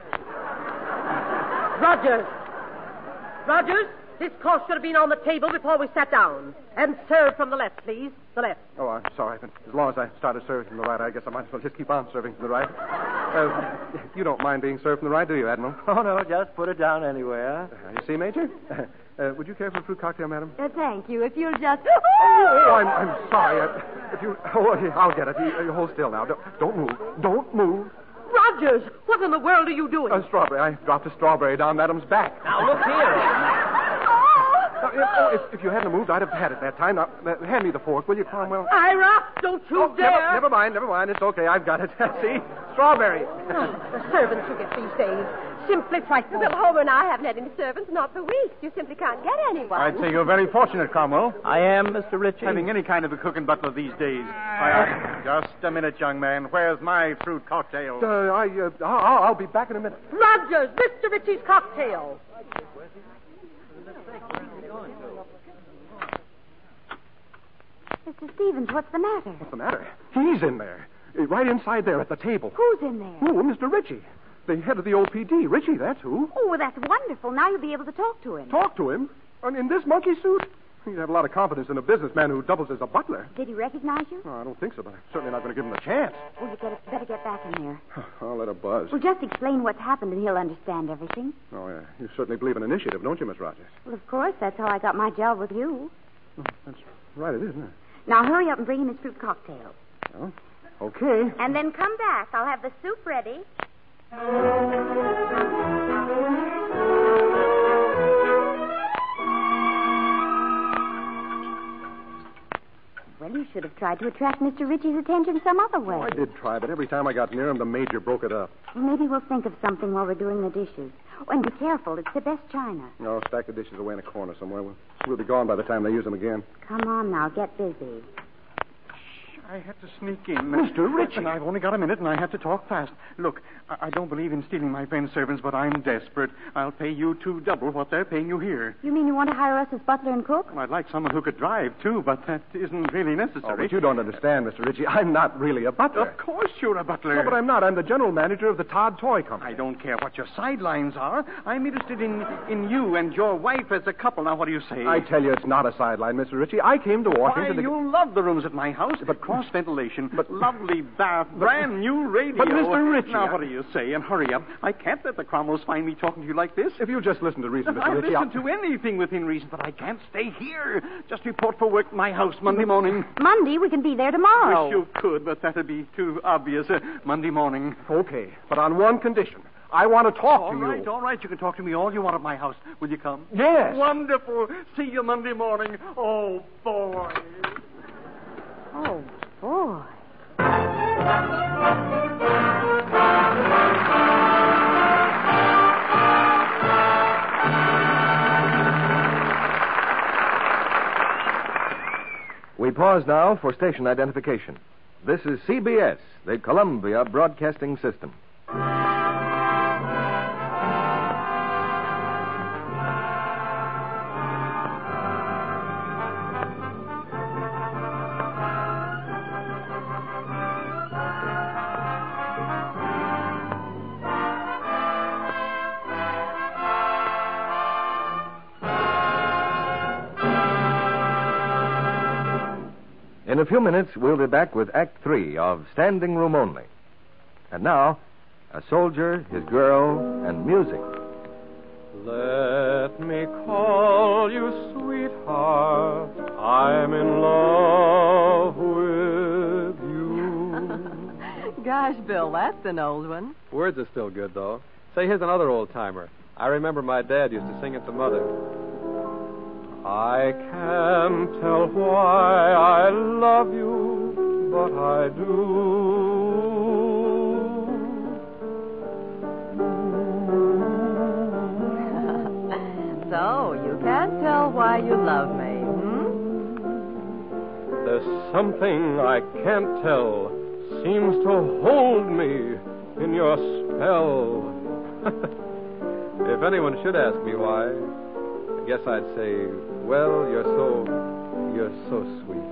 Rogers! Rogers, this course should have been on the table before we sat down. And serve from the left, please. The left. Oh, I'm sorry, but as long as I started serving from the right, I guess I might as well just keep on serving from the right. Uh, you don't mind being served from the right, do you, Admiral? Oh, no, just put it down anywhere. Uh, you see, Major? Uh, would you care for a fruit cocktail, madam? Uh, thank you. If you'll just... Oh, I'm, I'm sorry. Uh, if you... Oh, I'll get it. You, you hold still now. Don't, don't move. Don't move. Rogers, what in the world are you doing? A strawberry. I dropped a strawberry down Madam's back. Now, look here. Uh, if, oh, if, if you hadn't moved, I'd have had it that time. Now, uh, hand me the fork, will you, Cromwell? Ira, don't you oh, dare. Never, never mind, never mind. It's okay. I've got it. See? Strawberry. Oh, the servants you get these days. Simply frightful. Well, Homer and I haven't had any servants, not for weeks. You simply can't get anyone. I'd say you're very fortunate, Cromwell. I am, Mister Ritchie. Having any kind of a cook and butler these days. I, just a minute, young man. Where's my fruit cocktail? Uh, I, uh, I'll, I'll be back in a minute. Rogers, Mister Ritchie's cocktail. Mister Stevens, what's the matter? What's the matter? He's in there. Uh, Right inside there at the table. Who's in there? Who? Mister Ritchie. The head of the O P D. Richie, that's who. Oh, well, that's wonderful. Now you'll be able to talk to him. Talk to him? And in this monkey suit? You'd have a lot of confidence in a businessman who doubles as a butler. Did he recognize you? No, I don't think so, but I'm certainly not going to give him a chance. Well, you better, better get back in there. I'll let her buzz. Well, just explain what's happened and he'll understand everything. Oh, yeah. You certainly believe in initiative, don't you, Miss Rogers? Well, of course, that's how I got my job with you. Oh, that's right, it is, isn't it? Now hurry up and bring him his fruit cocktail. Well, okay. And then come back. I'll have the soup ready. Well, you should have tried to attract Mister Ritchie's attention some other way. Oh, I did try, but every time I got near him, the major broke it up. Well, maybe we'll think of something while we're doing the dishes. Oh, and be careful. It's the best china. No, stack the dishes away in a corner somewhere. We'll, we'll be gone by the time they use them again. Come on now. Get busy. I had to sneak in. Mister Ritchie. And I've only got a minute, and I have to talk fast. Look, I, I don't believe in stealing my friend's servants, but I'm desperate. I'll pay you two double what they're paying you here. You mean you want to hire us as butler and cook? Well, I'd like someone who could drive, too, but that isn't really necessary. Oh, but you don't understand, Mister Ritchie. I'm not really a butler. Of course you're a butler. No, but I'm not. I'm the general manager of the Todd Toy Company. I don't care what your sidelines are. I'm interested in, in you and your wife as a couple. Now, what do you say? I tell you, it's not a sideline, Mister Ritchie. I came to Washington Why, to... you love the rooms at my house. But, cross ventilation, but lovely bath, brand new radio. But, Mister Ritchie... Now, what do you say? And hurry up. I can't let the Cromwells find me talking to you like this. If you just listen to reason, Mister I Ritchie... listen to anything within reason, but I can't stay here. Just report for work at my house Monday morning. Monday, we can be there tomorrow. Wish you could, but that'd be too obvious. Uh, Monday morning. Okay, but on one condition. I want to talk all to you. All right, all right. You can talk to me all you want at my house. Will you come? Yes. Wonderful. See you Monday morning. Oh, boy. Oh, boy. We pause now for station identification. This is C B S, the Columbia Broadcasting System. In a few minutes, we'll be back with Act Three of Standing Room Only. And now, a soldier, his girl, and music. Let me call you sweetheart. I'm in love with you. Gosh, Bill, that's an old one. Words are still good, though. Say, here's another old timer. I remember my dad used to sing it to Mother. I can't tell why I love you, but I do. So, you can't tell why you love me, hmm? There's something I can't tell, seems to hold me in your spell. If anyone should ask me why, I guess I'd say, well, you're so, you're so sweet.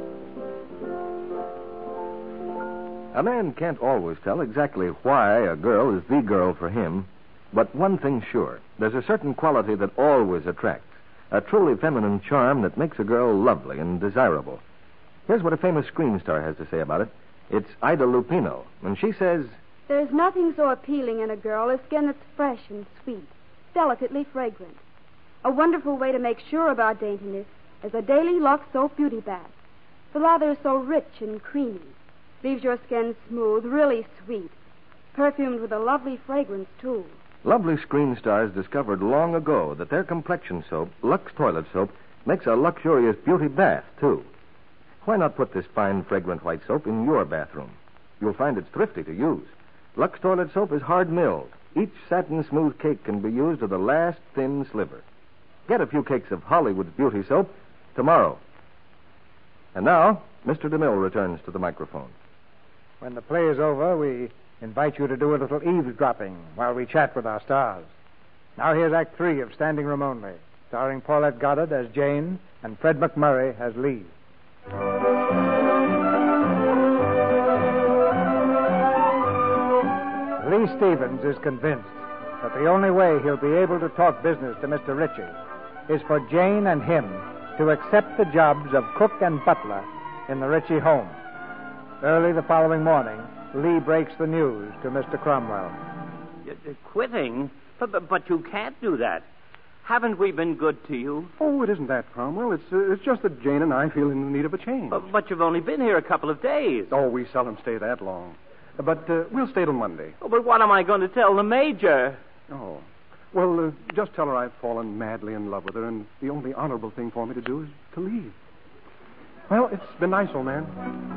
A man can't always tell exactly why a girl is the girl for him, but one thing's sure. There's a certain quality that always attracts, a truly feminine charm that makes a girl lovely and desirable. Here's what a famous screen star has to say about it. It's Ida Lupino, and she says, "There's nothing so appealing in a girl as skin that's fresh and sweet, delicately fragrant. A wonderful way to make sure of our daintiness is a daily Lux Soap Beauty Bath. The lather is so rich and creamy, leaves your skin smooth, really sweet, perfumed with a lovely fragrance, too." Lovely screen stars discovered long ago that their complexion soap, Lux Toilet Soap, makes a luxurious beauty bath, too. Why not put this fine, fragrant white soap in your bathroom? You'll find it's thrifty to use. Lux Toilet Soap is hard-milled. Each satin-smooth cake can be used to the last thin sliver. Get a few cakes of Hollywood's beauty soap tomorrow. And now, Mister DeMille returns to the microphone. When the play is over, we invite you to do a little eavesdropping while we chat with our stars. Now here's Act Three of Standing Room Only, starring Paulette Goddard as Jane and Fred McMurray as Lee. Lee Stevens is convinced that the only way he'll be able to talk business to Mister Ritchie is for Jane and him to accept the jobs of cook and butler in the Ritchie home. Early the following morning, Lee breaks the news to Mister Cromwell. Uh, Quitting? But, but, but you can't do that. Haven't we been good to you? Oh, it isn't that, Cromwell. It's uh, it's just that Jane and I feel in need of a change. But, but you've only been here a couple of days. Oh, we seldom stay that long. But uh, we'll stay till Monday. Oh, but what am I going to tell the Major? Oh. Well, uh, just tell her I've fallen madly in love with her, and the only honorable thing for me to do is to leave. Well, it's been nice, old man.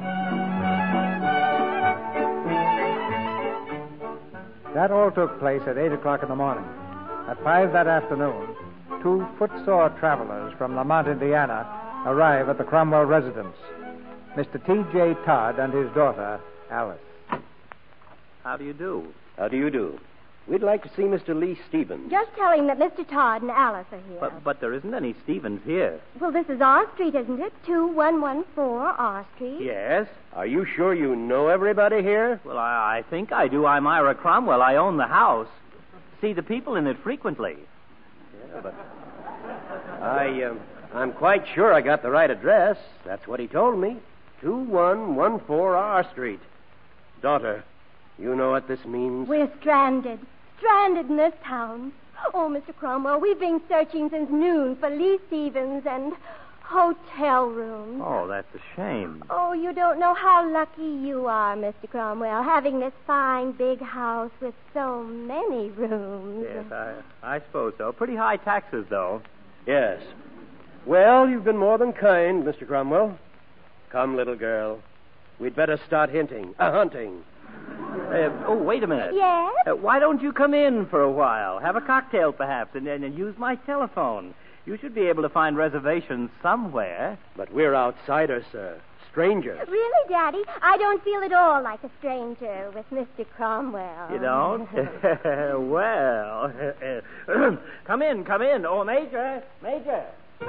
That all took place at eight o'clock in the morning. At five that afternoon, two footsore travelers from Lamont, Indiana, arrive at the Cromwell residence. Mister T J Todd and his daughter, Alice. How do you do? How do you do? We'd like to see Mister Lee Stevens. Just tell him that Mister Todd and Alice are here. But, but there isn't any Stevens here. Well, this is R Street, isn't it? two one one four R Street. Yes. Are you sure you know everybody here? Well, I, I think I do. I'm Ira Cromwell. I own the house. See the people in it frequently. Yeah, but I, um, I'm quite sure I got the right address. That's what he told me. two one one four R Street. Daughter, you know what this means? We're stranded. Stranded in this town. Oh, Mister Cromwell, we've been searching since noon for Lee Stevens and hotel rooms. Oh, that's a shame. Oh, you don't know how lucky you are, Mister Cromwell, having this fine big house with so many rooms. Yes, I, I suppose so. Pretty high taxes, though. Yes. Well, you've been more than kind, Mister Cromwell. Come, little girl. We'd better start hinting. Uh, hunting. Uh, oh, wait a minute. Yes? Uh, why don't you come in for a while? Have a cocktail, perhaps, and, and, and use my telephone. You should be able to find reservations somewhere. But we're outsiders, sir. Strangers. Really, Daddy? I don't feel at all like a stranger with Mister Cromwell. You don't? Well, come in, come in. Oh, Major, Major.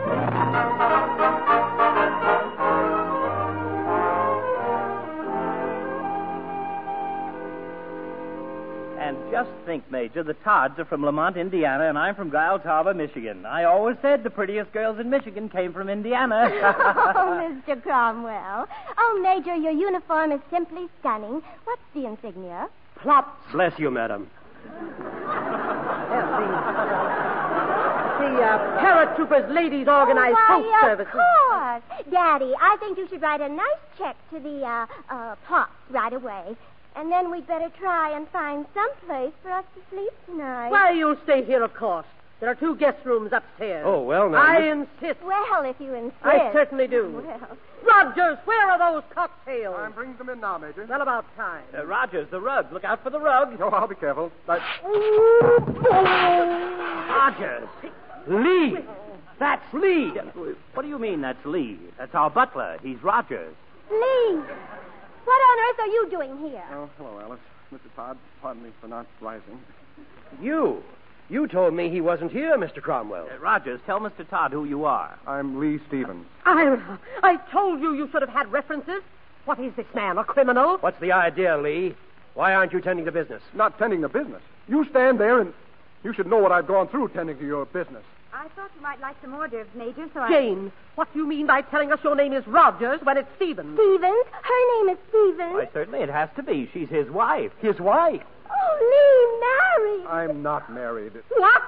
And just think, Major, the Todds are from Lamont, Indiana, and I'm from Giles Harbor, Michigan. I always said the prettiest girls in Michigan came from Indiana. Oh, Mister Cromwell. Oh, Major, your uniform is simply stunning. What's the insignia? Plop. Bless you, madam. The uh, Paratroopers Ladies Organized oh, Post why, Service. Of course. Daddy, I think you should write a nice check to the uh, uh, plops right away. And then we'd better try and find some place for us to sleep tonight. Why, you'll stay here, of course. There are two guest rooms upstairs. Oh, well, now. I you... insist. Well, if you insist. I certainly do. Well. Rogers, where are those cocktails? I'm bringing them in now, Major. Well, about time. Uh, Rogers, the rug. Look out for the rug. No, I'll be careful. But... Rogers. Lee. That's Lee. What do you mean that's Lee? That's our butler. He's Rogers. Lee. What on earth are you doing here? Oh, hello, Alice. Mister Todd, pardon me for not rising. You? You told me he wasn't here, Mister Cromwell. Uh, Rogers, tell Mister Todd who you are. I'm Lee Stevens. Ira, I told you you should have had references. What is this man, a criminal? What's the idea, Lee? Why aren't you tending to business? Not tending to business. You stand there and you should know what I've gone through tending to your business. I thought you might like some hors d'oeuvres, Major, so I... Jane, what do you mean by telling us your name is Rogers when it's Stevens? Stevens? Her name is Stevens. Why, certainly it has to be. She's his wife. His wife? Oh, Lee, married. I'm not married. What?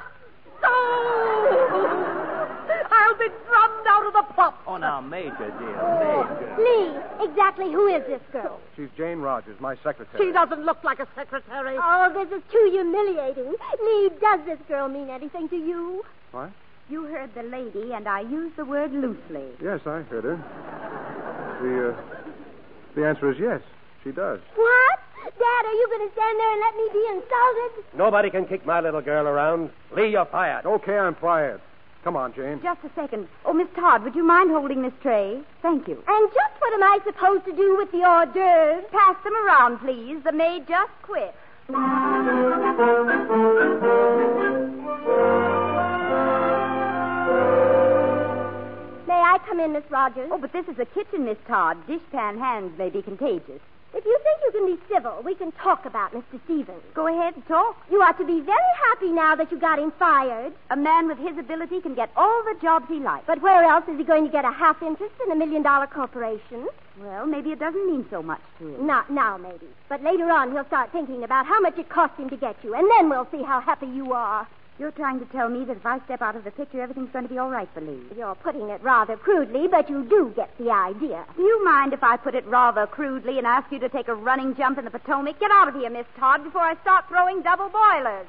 Oh! I'll be drummed out of the plop. Oh, now, Major, dear, Major. Lee, exactly who is this girl? She's Jane Rogers, my secretary. She doesn't look like a secretary. Oh, this is too humiliating. Lee, does this girl mean anything to you? What? You heard the lady, and I used the word loosely. Yes, I heard her. The, uh, the answer is yes, she does. What? Dad, are you going to stand there and let me be insulted? Nobody can kick my little girl around. Lee, you're fired. Okay, I'm fired. Come on, Jane. Just a second. Oh, Miss Todd, would you mind holding this tray? Thank you. And just what am I supposed to do with the hors d'oeuvres? Pass them around, please. The maid just quit. May I come in, Miss Rogers? Oh, but this is a kitchen, Miss Todd. Dishpan hands may be contagious. If you think you can be civil, we can talk about Mister Stevens. Go ahead and talk. You ought to be very happy now that you got him fired. A man with his ability can get all the jobs he likes. But where else is he going to get a half interest in a million-dollar corporation? Well, maybe it doesn't mean so much to him. Not now, maybe. But later on, he'll start thinking about how much it cost him to get you, and then we'll see how happy you are. You're trying to tell me that if I step out of the picture, everything's going to be all right for Lee. You're putting it rather crudely, but you do get the idea. Do you mind if I put it rather crudely and ask you to take a running jump in the Potomac? Get out of here, Miss Todd, before I start throwing double boilers.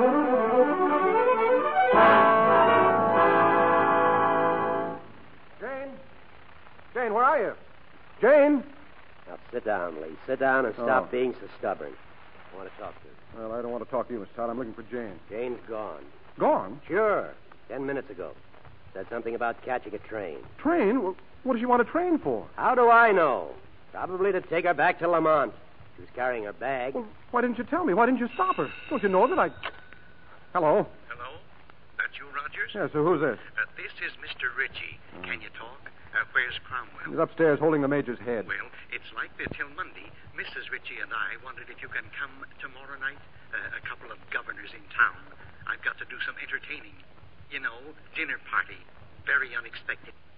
Jane? Jane, where are you? Jane? Now, sit down, Lee. Sit down and stop Oh. being so stubborn. I want to talk to you. Well, I don't want to talk to you, Miss Todd. I'm looking for Jane. Jane's gone. Gone? Sure. Ten minutes ago. Said something about catching a train. Train? Well, what does she want a train for? How do I know? Probably to take her back to Lamont. She was carrying her bag. Well, why didn't you tell me? Why didn't you stop her? Don't you know that I... Hello? Hello? That's you, Rogers? Yeah, so who's this? Uh, this is Mister Ritchie. Oh. Can you talk? Uh, where's Cromwell? He's upstairs holding the major's head. Well, it's like this till Monday. Missus Ritchie and I wondered if you can come tomorrow night. Uh, a couple of governors in town. I've got to do some entertaining. You know, dinner party. Very unexpected.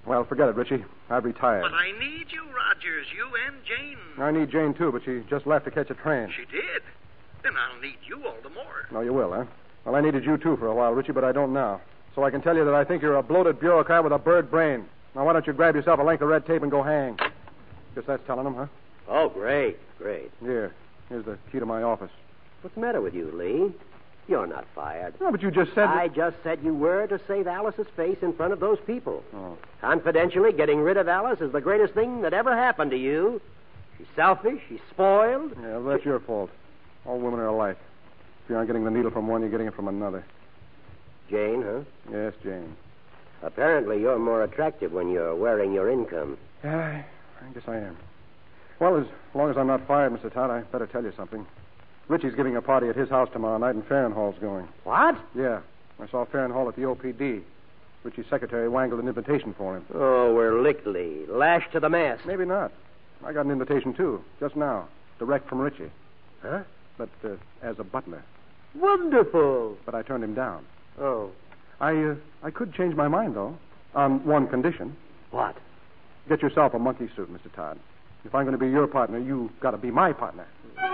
Well, forget it, Richie. I've retired. But I need you, Rogers. You and Jane. I need Jane, too, but she just left to catch a train. She did? Then I'll need you all the more. No, you will, huh? Well, I needed you, too, for a while, Richie, but I don't now. So I can tell you that I think you're a bloated bureaucrat with a bird brain. Now, why don't you grab yourself a length of red tape and go hang? Guess that's telling them, huh? Oh, great, great. Here. Here's the key to my office. What's the matter with you, Lee? You're not fired. No, but you just said... I just said you were to save Alice's face in front of those people. Oh. Confidentially, getting rid of Alice is the greatest thing that ever happened to you. She's selfish. She's spoiled. Yeah, well, that's your fault. All women are alike. If you aren't getting the needle from one, you're getting it from another. Jane, huh? Yes, Jane. Apparently, you're more attractive when you're wearing your income. Yeah, I guess I am. Well, as long as I'm not fired, Mister Todd, I better tell you something. Richie's giving a party at his house tomorrow night, and Farrenhall's going. What? Yeah. I saw Farrenhall at the O P D. Richie's secretary wangled an invitation for him. Oh, we're licked, Lee. Lashed to the mast. Maybe not. I got an invitation, too, just now. Direct from Richie. Huh? But uh, as a butler. Wonderful. But I turned him down. Oh. I uh, I could change my mind, though, on one condition. What? Get yourself a monkey suit, Mister Todd. If I'm going to be your partner, you've got to be my partner.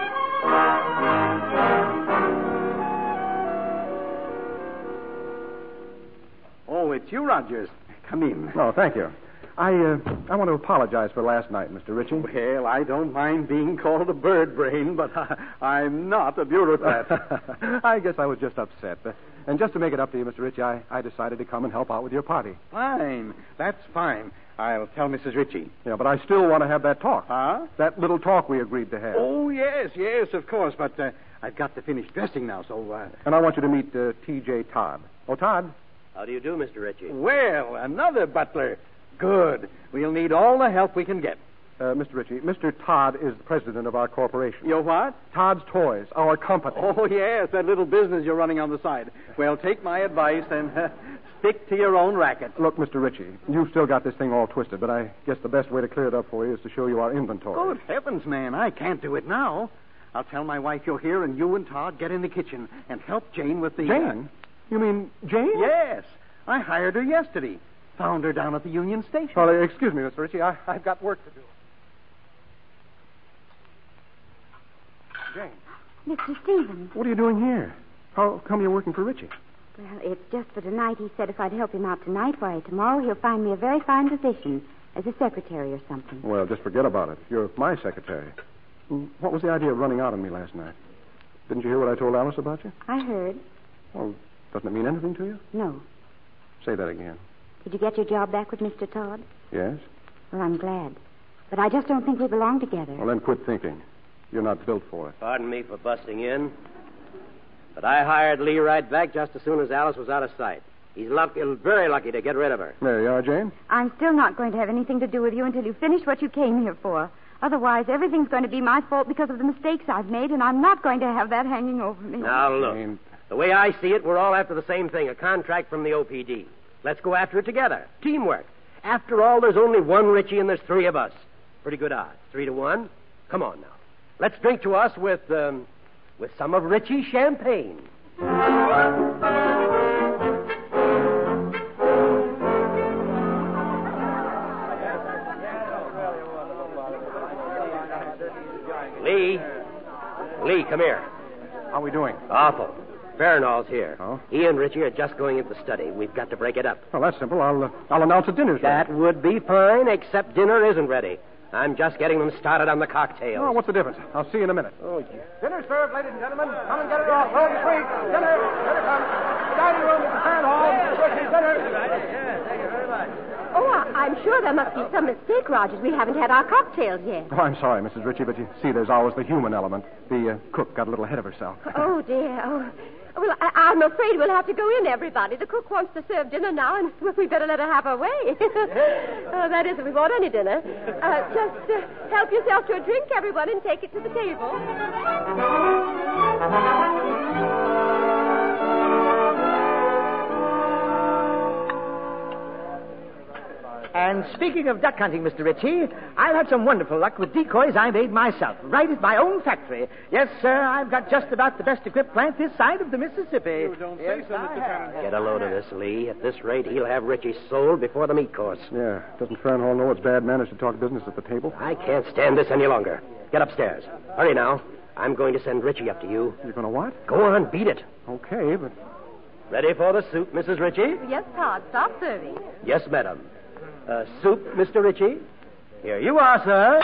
Oh, it's you, Rogers. Come in. Oh, thank you. I uh, I want to apologize for last night, Mister Ritchie. Well, I don't mind being called a bird brain, but I, I'm not a bureaucrat. I guess I was just upset. Uh, and just to make it up to you, Mister Ritchie, I, I decided to come and help out with your party. Fine. That's fine. I'll tell Missus Ritchie. Yeah, but I still want to have that talk. Huh? That little talk we agreed to have. Oh, yes, yes, of course. But uh, I've got to finish dressing now, so... Uh... And I want you to meet uh, T J Todd. Oh, Todd. How do you do, Mister Ritchie? Well, another butler. Good. We'll need all the help we can get. Uh, Mister Ritchie, Mister Todd is the president of our corporation. Your what? Todd's Toys, our company. Oh, yes, that little business you're running on the side. Well, take my advice and uh, stick to your own racket. Look, Mister Ritchie, you've still got this thing all twisted, but I guess the best way to clear it up for you is to show you our inventory. Good heavens, man, I can't do it now. I'll tell my wife you're here, and you and Todd get in the kitchen and help Jane with the... Jane? You mean Jane? Yes. I hired her yesterday. Found her down at the Union Station. Oh, excuse me, Mister Ritchie. I, I've got work to do. Jane. Mister Stevens. What are you doing here? How come you're working for Richie? Well, it's just for tonight. He said if I'd help him out tonight, why, tomorrow he'll find me a very fine position as a secretary or something. Well, just forget about it. You're my secretary. What was the idea of running out on me last night? Didn't you hear what I told Alice about you? I heard. Well, doesn't it mean anything to you? No. Say that again. Did you get your job back with Mister Todd? Yes. Well, I'm glad. But I just don't think we belong together. Well, then quit thinking. You're not built for it. Pardon me for busting in, but I hired Lee right back just as soon as Alice was out of sight. He's lucky, very lucky to get rid of her. There you are, Jane. I'm still not going to have anything to do with you until you finish what you came here for. Otherwise, everything's going to be my fault because of the mistakes I've made, and I'm not going to have that hanging over me. Now, look. Jane. The way I see it, we're all after the same thing, a contract from the O P D. Let's go after it together. Teamwork. After all, there's only one Richie and there's three of us. Pretty good odds. Three to one. Come on now. Let's drink to us with, um, with some of Richie's champagne. Lee. Lee, come here. How are we doing? Awful. Farrenhall's here. Oh? He and Richie are just going into the study. We've got to break it up. Well, that's simple. I'll uh, I'll announce that dinner's ready. That would be fine, except dinner isn't ready. I'm just getting them started on the cocktails. Oh, what's the difference? I'll see you in a minute. Oh, yeah. Dinner's served, ladies and gentlemen. Come and get it off. Roll free. Dinner. Dinner comes. The dining room is the Farrenhall. Dinner. Yeah, thank you very much. Oh, I- I'm sure there must be some mistake, Rogers. We haven't had our cocktails yet. Oh, I'm sorry, Missus Ritchie, but you see, there's always the human element. The uh, cook got a little ahead of herself. Oh, dear. Oh. Well, I- I'm afraid we'll have to go in, everybody. The cook wants to serve dinner now, and we better let her have her way. uh, that is, if we want any dinner. Uh, just uh, help yourself to a drink, everyone, and take it to the table. And speaking of duck hunting, Mister Ritchie, I've had some wonderful luck with decoys I made myself, right at my own factory. Yes, sir, I've got just about the best equipped plant this side of the Mississippi. You don't say yes, so, Mister Fahrenhold. Get a load of this, Lee. At this rate, he'll have Richie sold before the meat course. Yeah. Doesn't Fernhall know it's bad manners to talk business at the table? I can't stand this any longer. Get upstairs. Hurry now. I'm going to send Richie up to you. You're going to what? Go on, beat it. Okay, but... Ready for the soup, Missus Ritchie? Yes, Todd. Stop serving. Yes, madam. Uh, soup, Mister Ritchie? Here you are, sir.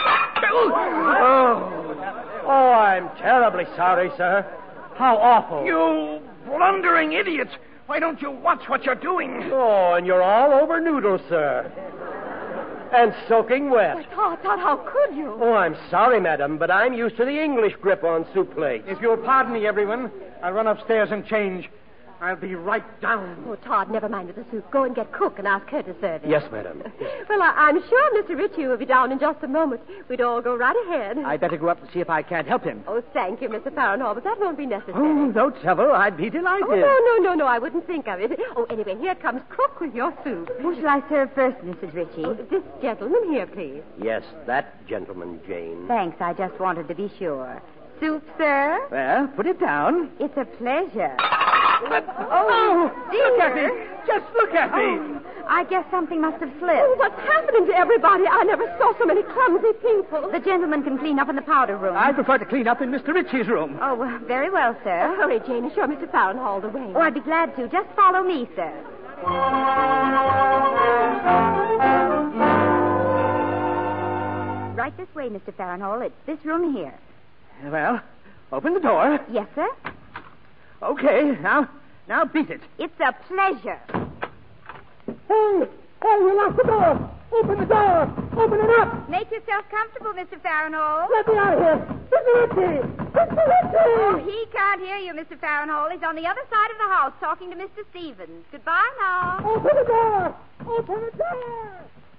Oh. oh, I'm terribly sorry, sir. How awful. You blundering idiot. Why don't you watch what you're doing? Oh, and you're all over noodles, sir. And soaking wet. Todd, Todd, how could you? Oh, I'm sorry, madam, but I'm used to the English grip on soup plates. If you'll pardon me, everyone, I'll run upstairs and change. I'll be right down. Oh, Todd, never mind the soup. Go and get cook and ask her to serve it. Yes, madam. Well, I, I'm sure Mister Ritchie will be down in just a moment. We'd all go right ahead. I'd better go up and see if I can't help him. Oh, thank you, Mister Farrenhall, but that won't be necessary. Oh, no trouble. I'd be delighted. Oh, no, no, no, no. I wouldn't think of it. Oh, anyway, here comes cook with your soup. Who shall I serve first, Missus Ritchie? Oh, this gentleman here, please. Yes, that gentleman, Jane. Thanks. I just wanted to be sure. Soup, sir? Well, put it down. It's a pleasure. Oh, dear. Look at me. Just look at me. Oh, I guess something must have slipped. Oh, what's happening to everybody? I never saw so many clumsy people. The gentleman can clean up in the powder room. I prefer to clean up in Mister Ritchie's room. Oh, well, very well, sir. Oh, hurry, Jane, and show Mister Farrenhall the way. Oh, I'd be glad to. Just follow me, sir. Right this way, Mister Farrenhall. It's this room here. Well, open the door. Yes, sir. Okay, now, now beat it. It's a pleasure. Hey, hey, you locked the door. Open the door. Open it up. Make yourself comfortable, Mister Farrenhall. Let me out of here. Mister Ritchie. Mister Ritchie. Oh, he can't hear you, Mister Farrenhall. He's on the other side of the house talking to Mister Stevens. Goodbye now. Open the door. Open the door.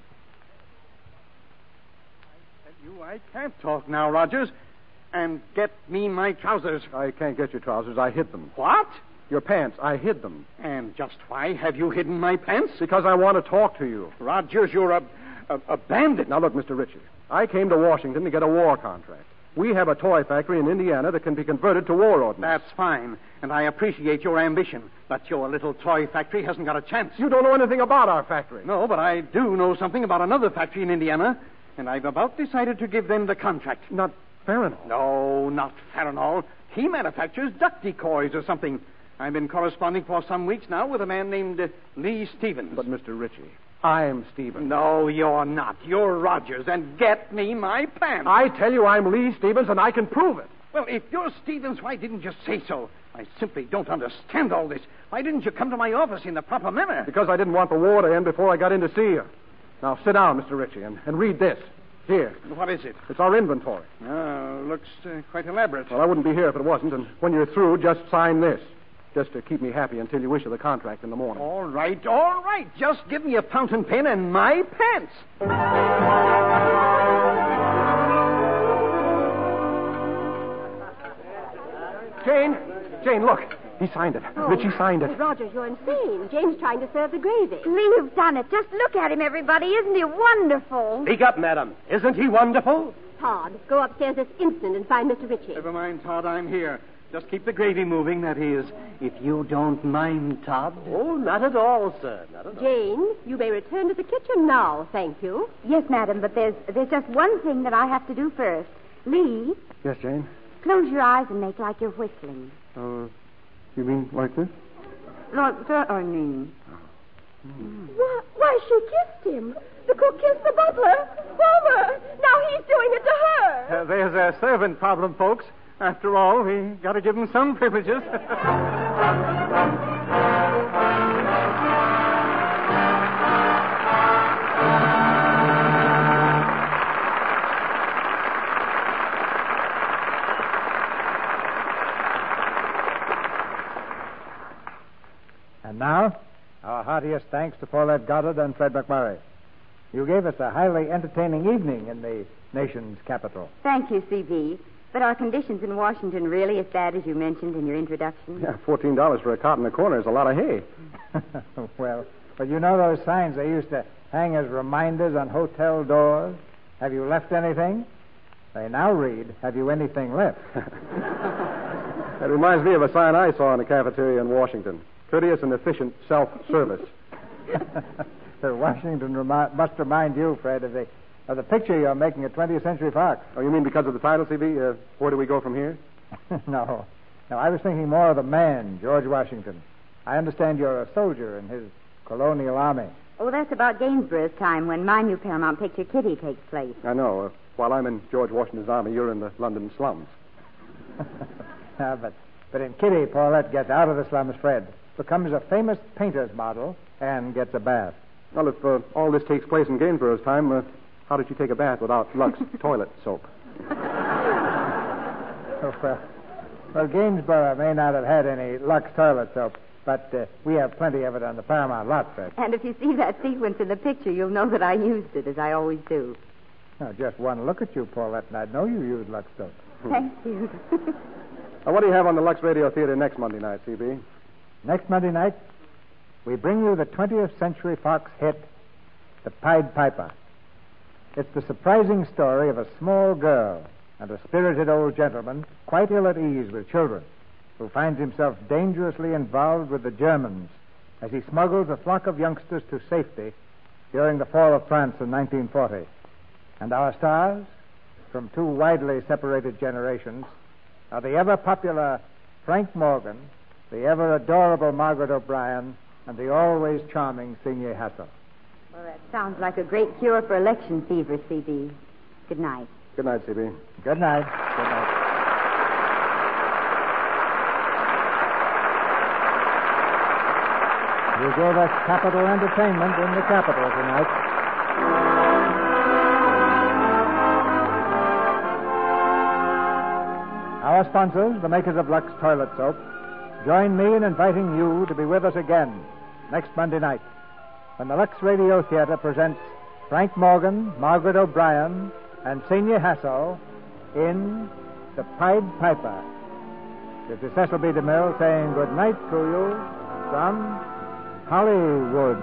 I tell you, I can't talk now, Rogers. And get me my trousers. I can't get your trousers. I hid them. What? Your pants. I hid them. And just why have you hidden my pants? Because I want to talk to you. Rogers, you're a, a, a bandit. Now, look, Mister Ritchie. I came to Washington to get a war contract. We have a toy factory in Indiana that can be converted to war ordnance. That's fine, and I appreciate your ambition. But your little toy factory hasn't got a chance. You don't know anything about our factory. No, but I do know something about another factory in Indiana, and I've about decided to give them the contract. Not Farrenhall. No, not Farrenhall. He manufactures duck decoys or something. I've been corresponding for some weeks now with a man named uh, Lee Stevens. But, Mister Ritchie, I'm Stevens. No, you're not. You're Rogers, and get me my pants. I tell you I'm Lee Stevens, and I can prove it. Well, if you're Stevens, why didn't you say so? I simply don't understand all this. Why didn't you come to my office in the proper manner? Because I didn't want the war to end before I got in to see you. Now, sit down, Mister Ritchie, and, and read this. Here. What is it? It's our inventory. Oh, looks uh, quite elaborate. Well, I wouldn't be here if it wasn't, and when you're through, just sign this. Just to keep me happy until you issue the contract in the morning. All right, all right. Just give me a fountain pen and my pants. Jane, Jane, look. He signed it. Oh. Richie signed it. Oh, Rogers, you're insane. Jane's trying to serve the gravy. Lee, you've done it. Just look at him, everybody. Isn't he wonderful? Speak up, madam. Isn't he wonderful? Todd, go upstairs this instant and find Mister Ritchie. Never mind, Todd. I'm here. Just keep the gravy moving, that is, if you don't mind, Todd. Oh, not at all, sir. Not at all. Jane, you may return to the kitchen now, thank you. Yes, madam, but there's there's just one thing that I have to do first. Lee, Yes, Jane? close your eyes and make like you're whistling. Uh, you mean like this? Like that, I mean. Why, why, she kissed him. The cook kissed the butler. Homer, now he's doing it to her. Uh, there's a servant problem, folks. After all, we got to give them some privileges. And now, our heartiest thanks to Paulette Goddard and Fred McMurray. You gave us a highly entertaining evening in the nation's capital. Thank you, C B. But are conditions in Washington really as bad as you mentioned in your introduction? Yeah, fourteen dollars for a cot in the corner is a lot of hay. Well, But you know those signs they used to hang as reminders on hotel doors? Have you left anything? They now read, have you anything left? That reminds me of a sign I saw in a cafeteria in Washington. Courteous and efficient self-service. So Washington remi- must remind you, Fred, of the, of the picture you're making at twentieth Century Fox. Oh, you mean because of the title, C B? Uh, where do we go from here? No. No, I was thinking more of the man, George Washington. I understand you're a soldier in his colonial army. Oh, that's about Gainsborough's time when my new Paramount picture, Kitty, takes place. I know. Uh, while I'm in George Washington's army, you're in the London slums. Ah, but, but in Kitty, Paulette gets out of the slums, Fred, becomes a famous painter's model, and gets a bath. Well, if uh, all this takes place in Gainsborough's time, uh, how did you take a bath without Lux toilet soap? Oh, well, well, Gainsborough may not have had any Lux toilet soap, but uh, we have plenty of it on the Paramount lot, Fred. And if you see that sequence in the picture, you'll know that I used it, as I always do. Now, just one look at you, Paulette, and I'd know you used Lux soap. Thank you. Now, what do you have on the Lux Radio Theater next Monday night, C B? Next Monday night, we bring you the twentieth Century Fox hit, The Pied Piper. It's the surprising story of a small girl and a spirited old gentleman quite ill at ease with children, who finds himself dangerously involved with the Germans as he smuggles a flock of youngsters to safety during the fall of France in nineteen forty. And our stars, from two widely separated generations, are the ever-popular Frank Morgan, the ever-adorable Margaret O'Brien, and the always charming Signe Hassel. Well, that sounds like a great cure for election fever, C B. Good night. Good night, C B. Good night. Good night. You gave us capital entertainment in the Capitol tonight. Our sponsors, the makers of Lux Toilet Soap, join me in inviting you to be with us again next Monday night when the Lux Radio Theater presents Frank Morgan, Margaret O'Brien, and Signe Hassel in The Pied Piper. This is Cecil B. DeMille saying good night to you from Hollywood.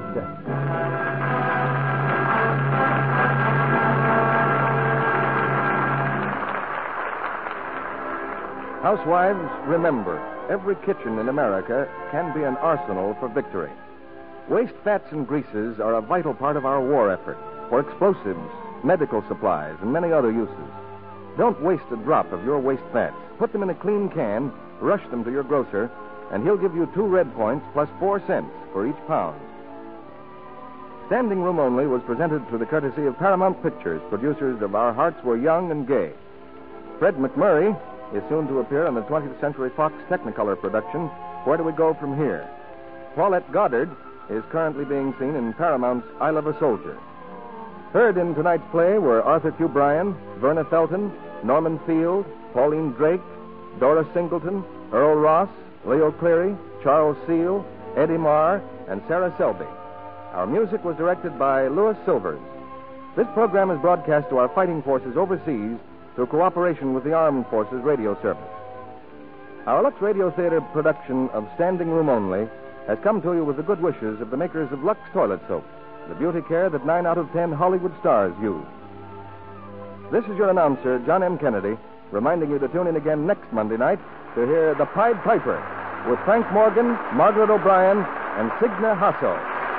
Housewives, remember, every kitchen in America can be an arsenal for victory. Waste fats and greases are a vital part of our war effort for explosives, medical supplies, and many other uses. Don't waste a drop of your waste fats. Put them in a clean can, rush them to your grocer, and he'll give you two red points plus four cents for each pound. Standing Room Only was presented through the courtesy of Paramount Pictures, producers of Our Hearts Were Young and Gay. Fred McMurray is soon to appear in the twentieth Century Fox Technicolor production, Where Do We Go From Here? Paulette Goddard is currently being seen in Paramount's I Love a Soldier. Heard in tonight's play were Arthur Q. Bryan, Verna Felton, Norman Field, Pauline Drake, Dora Singleton, Earl Ross, Leo Cleary, Charles Seal, Eddie Marr, and Sarah Selby. Our music was directed by Louis Silvers. This program is broadcast to our fighting forces overseas through cooperation with the Armed Forces Radio Service. Our Lux Radio Theater production of Standing Room Only has come to you with the good wishes of the makers of Lux Toilet Soap, the beauty care that nine out of ten Hollywood stars use. This is your announcer, John M. Kennedy, reminding you to tune in again next Monday night to hear The Pied Piper with Frank Morgan, Margaret O'Brien, and Signe Hassel.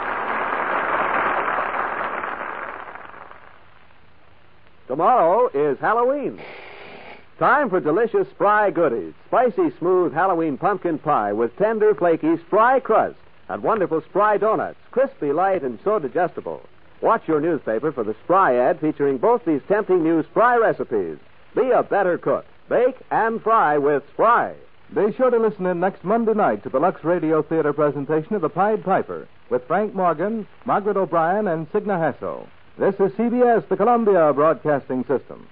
Tomorrow is Halloween. Time for delicious Spry goodies. Spicy, smooth Halloween pumpkin pie with tender, flaky Spry crust and wonderful Spry donuts, crispy, light, and so digestible. Watch your newspaper for the Spry ad featuring both these tempting new Spry recipes. Be a better cook. Bake and fry with Spry. Be sure to listen in next Monday night to the Lux Radio Theater presentation of The Pied Piper with Frank Morgan, Margaret O'Brien, and Signe Hassel. This is C B S, the Columbia Broadcasting System.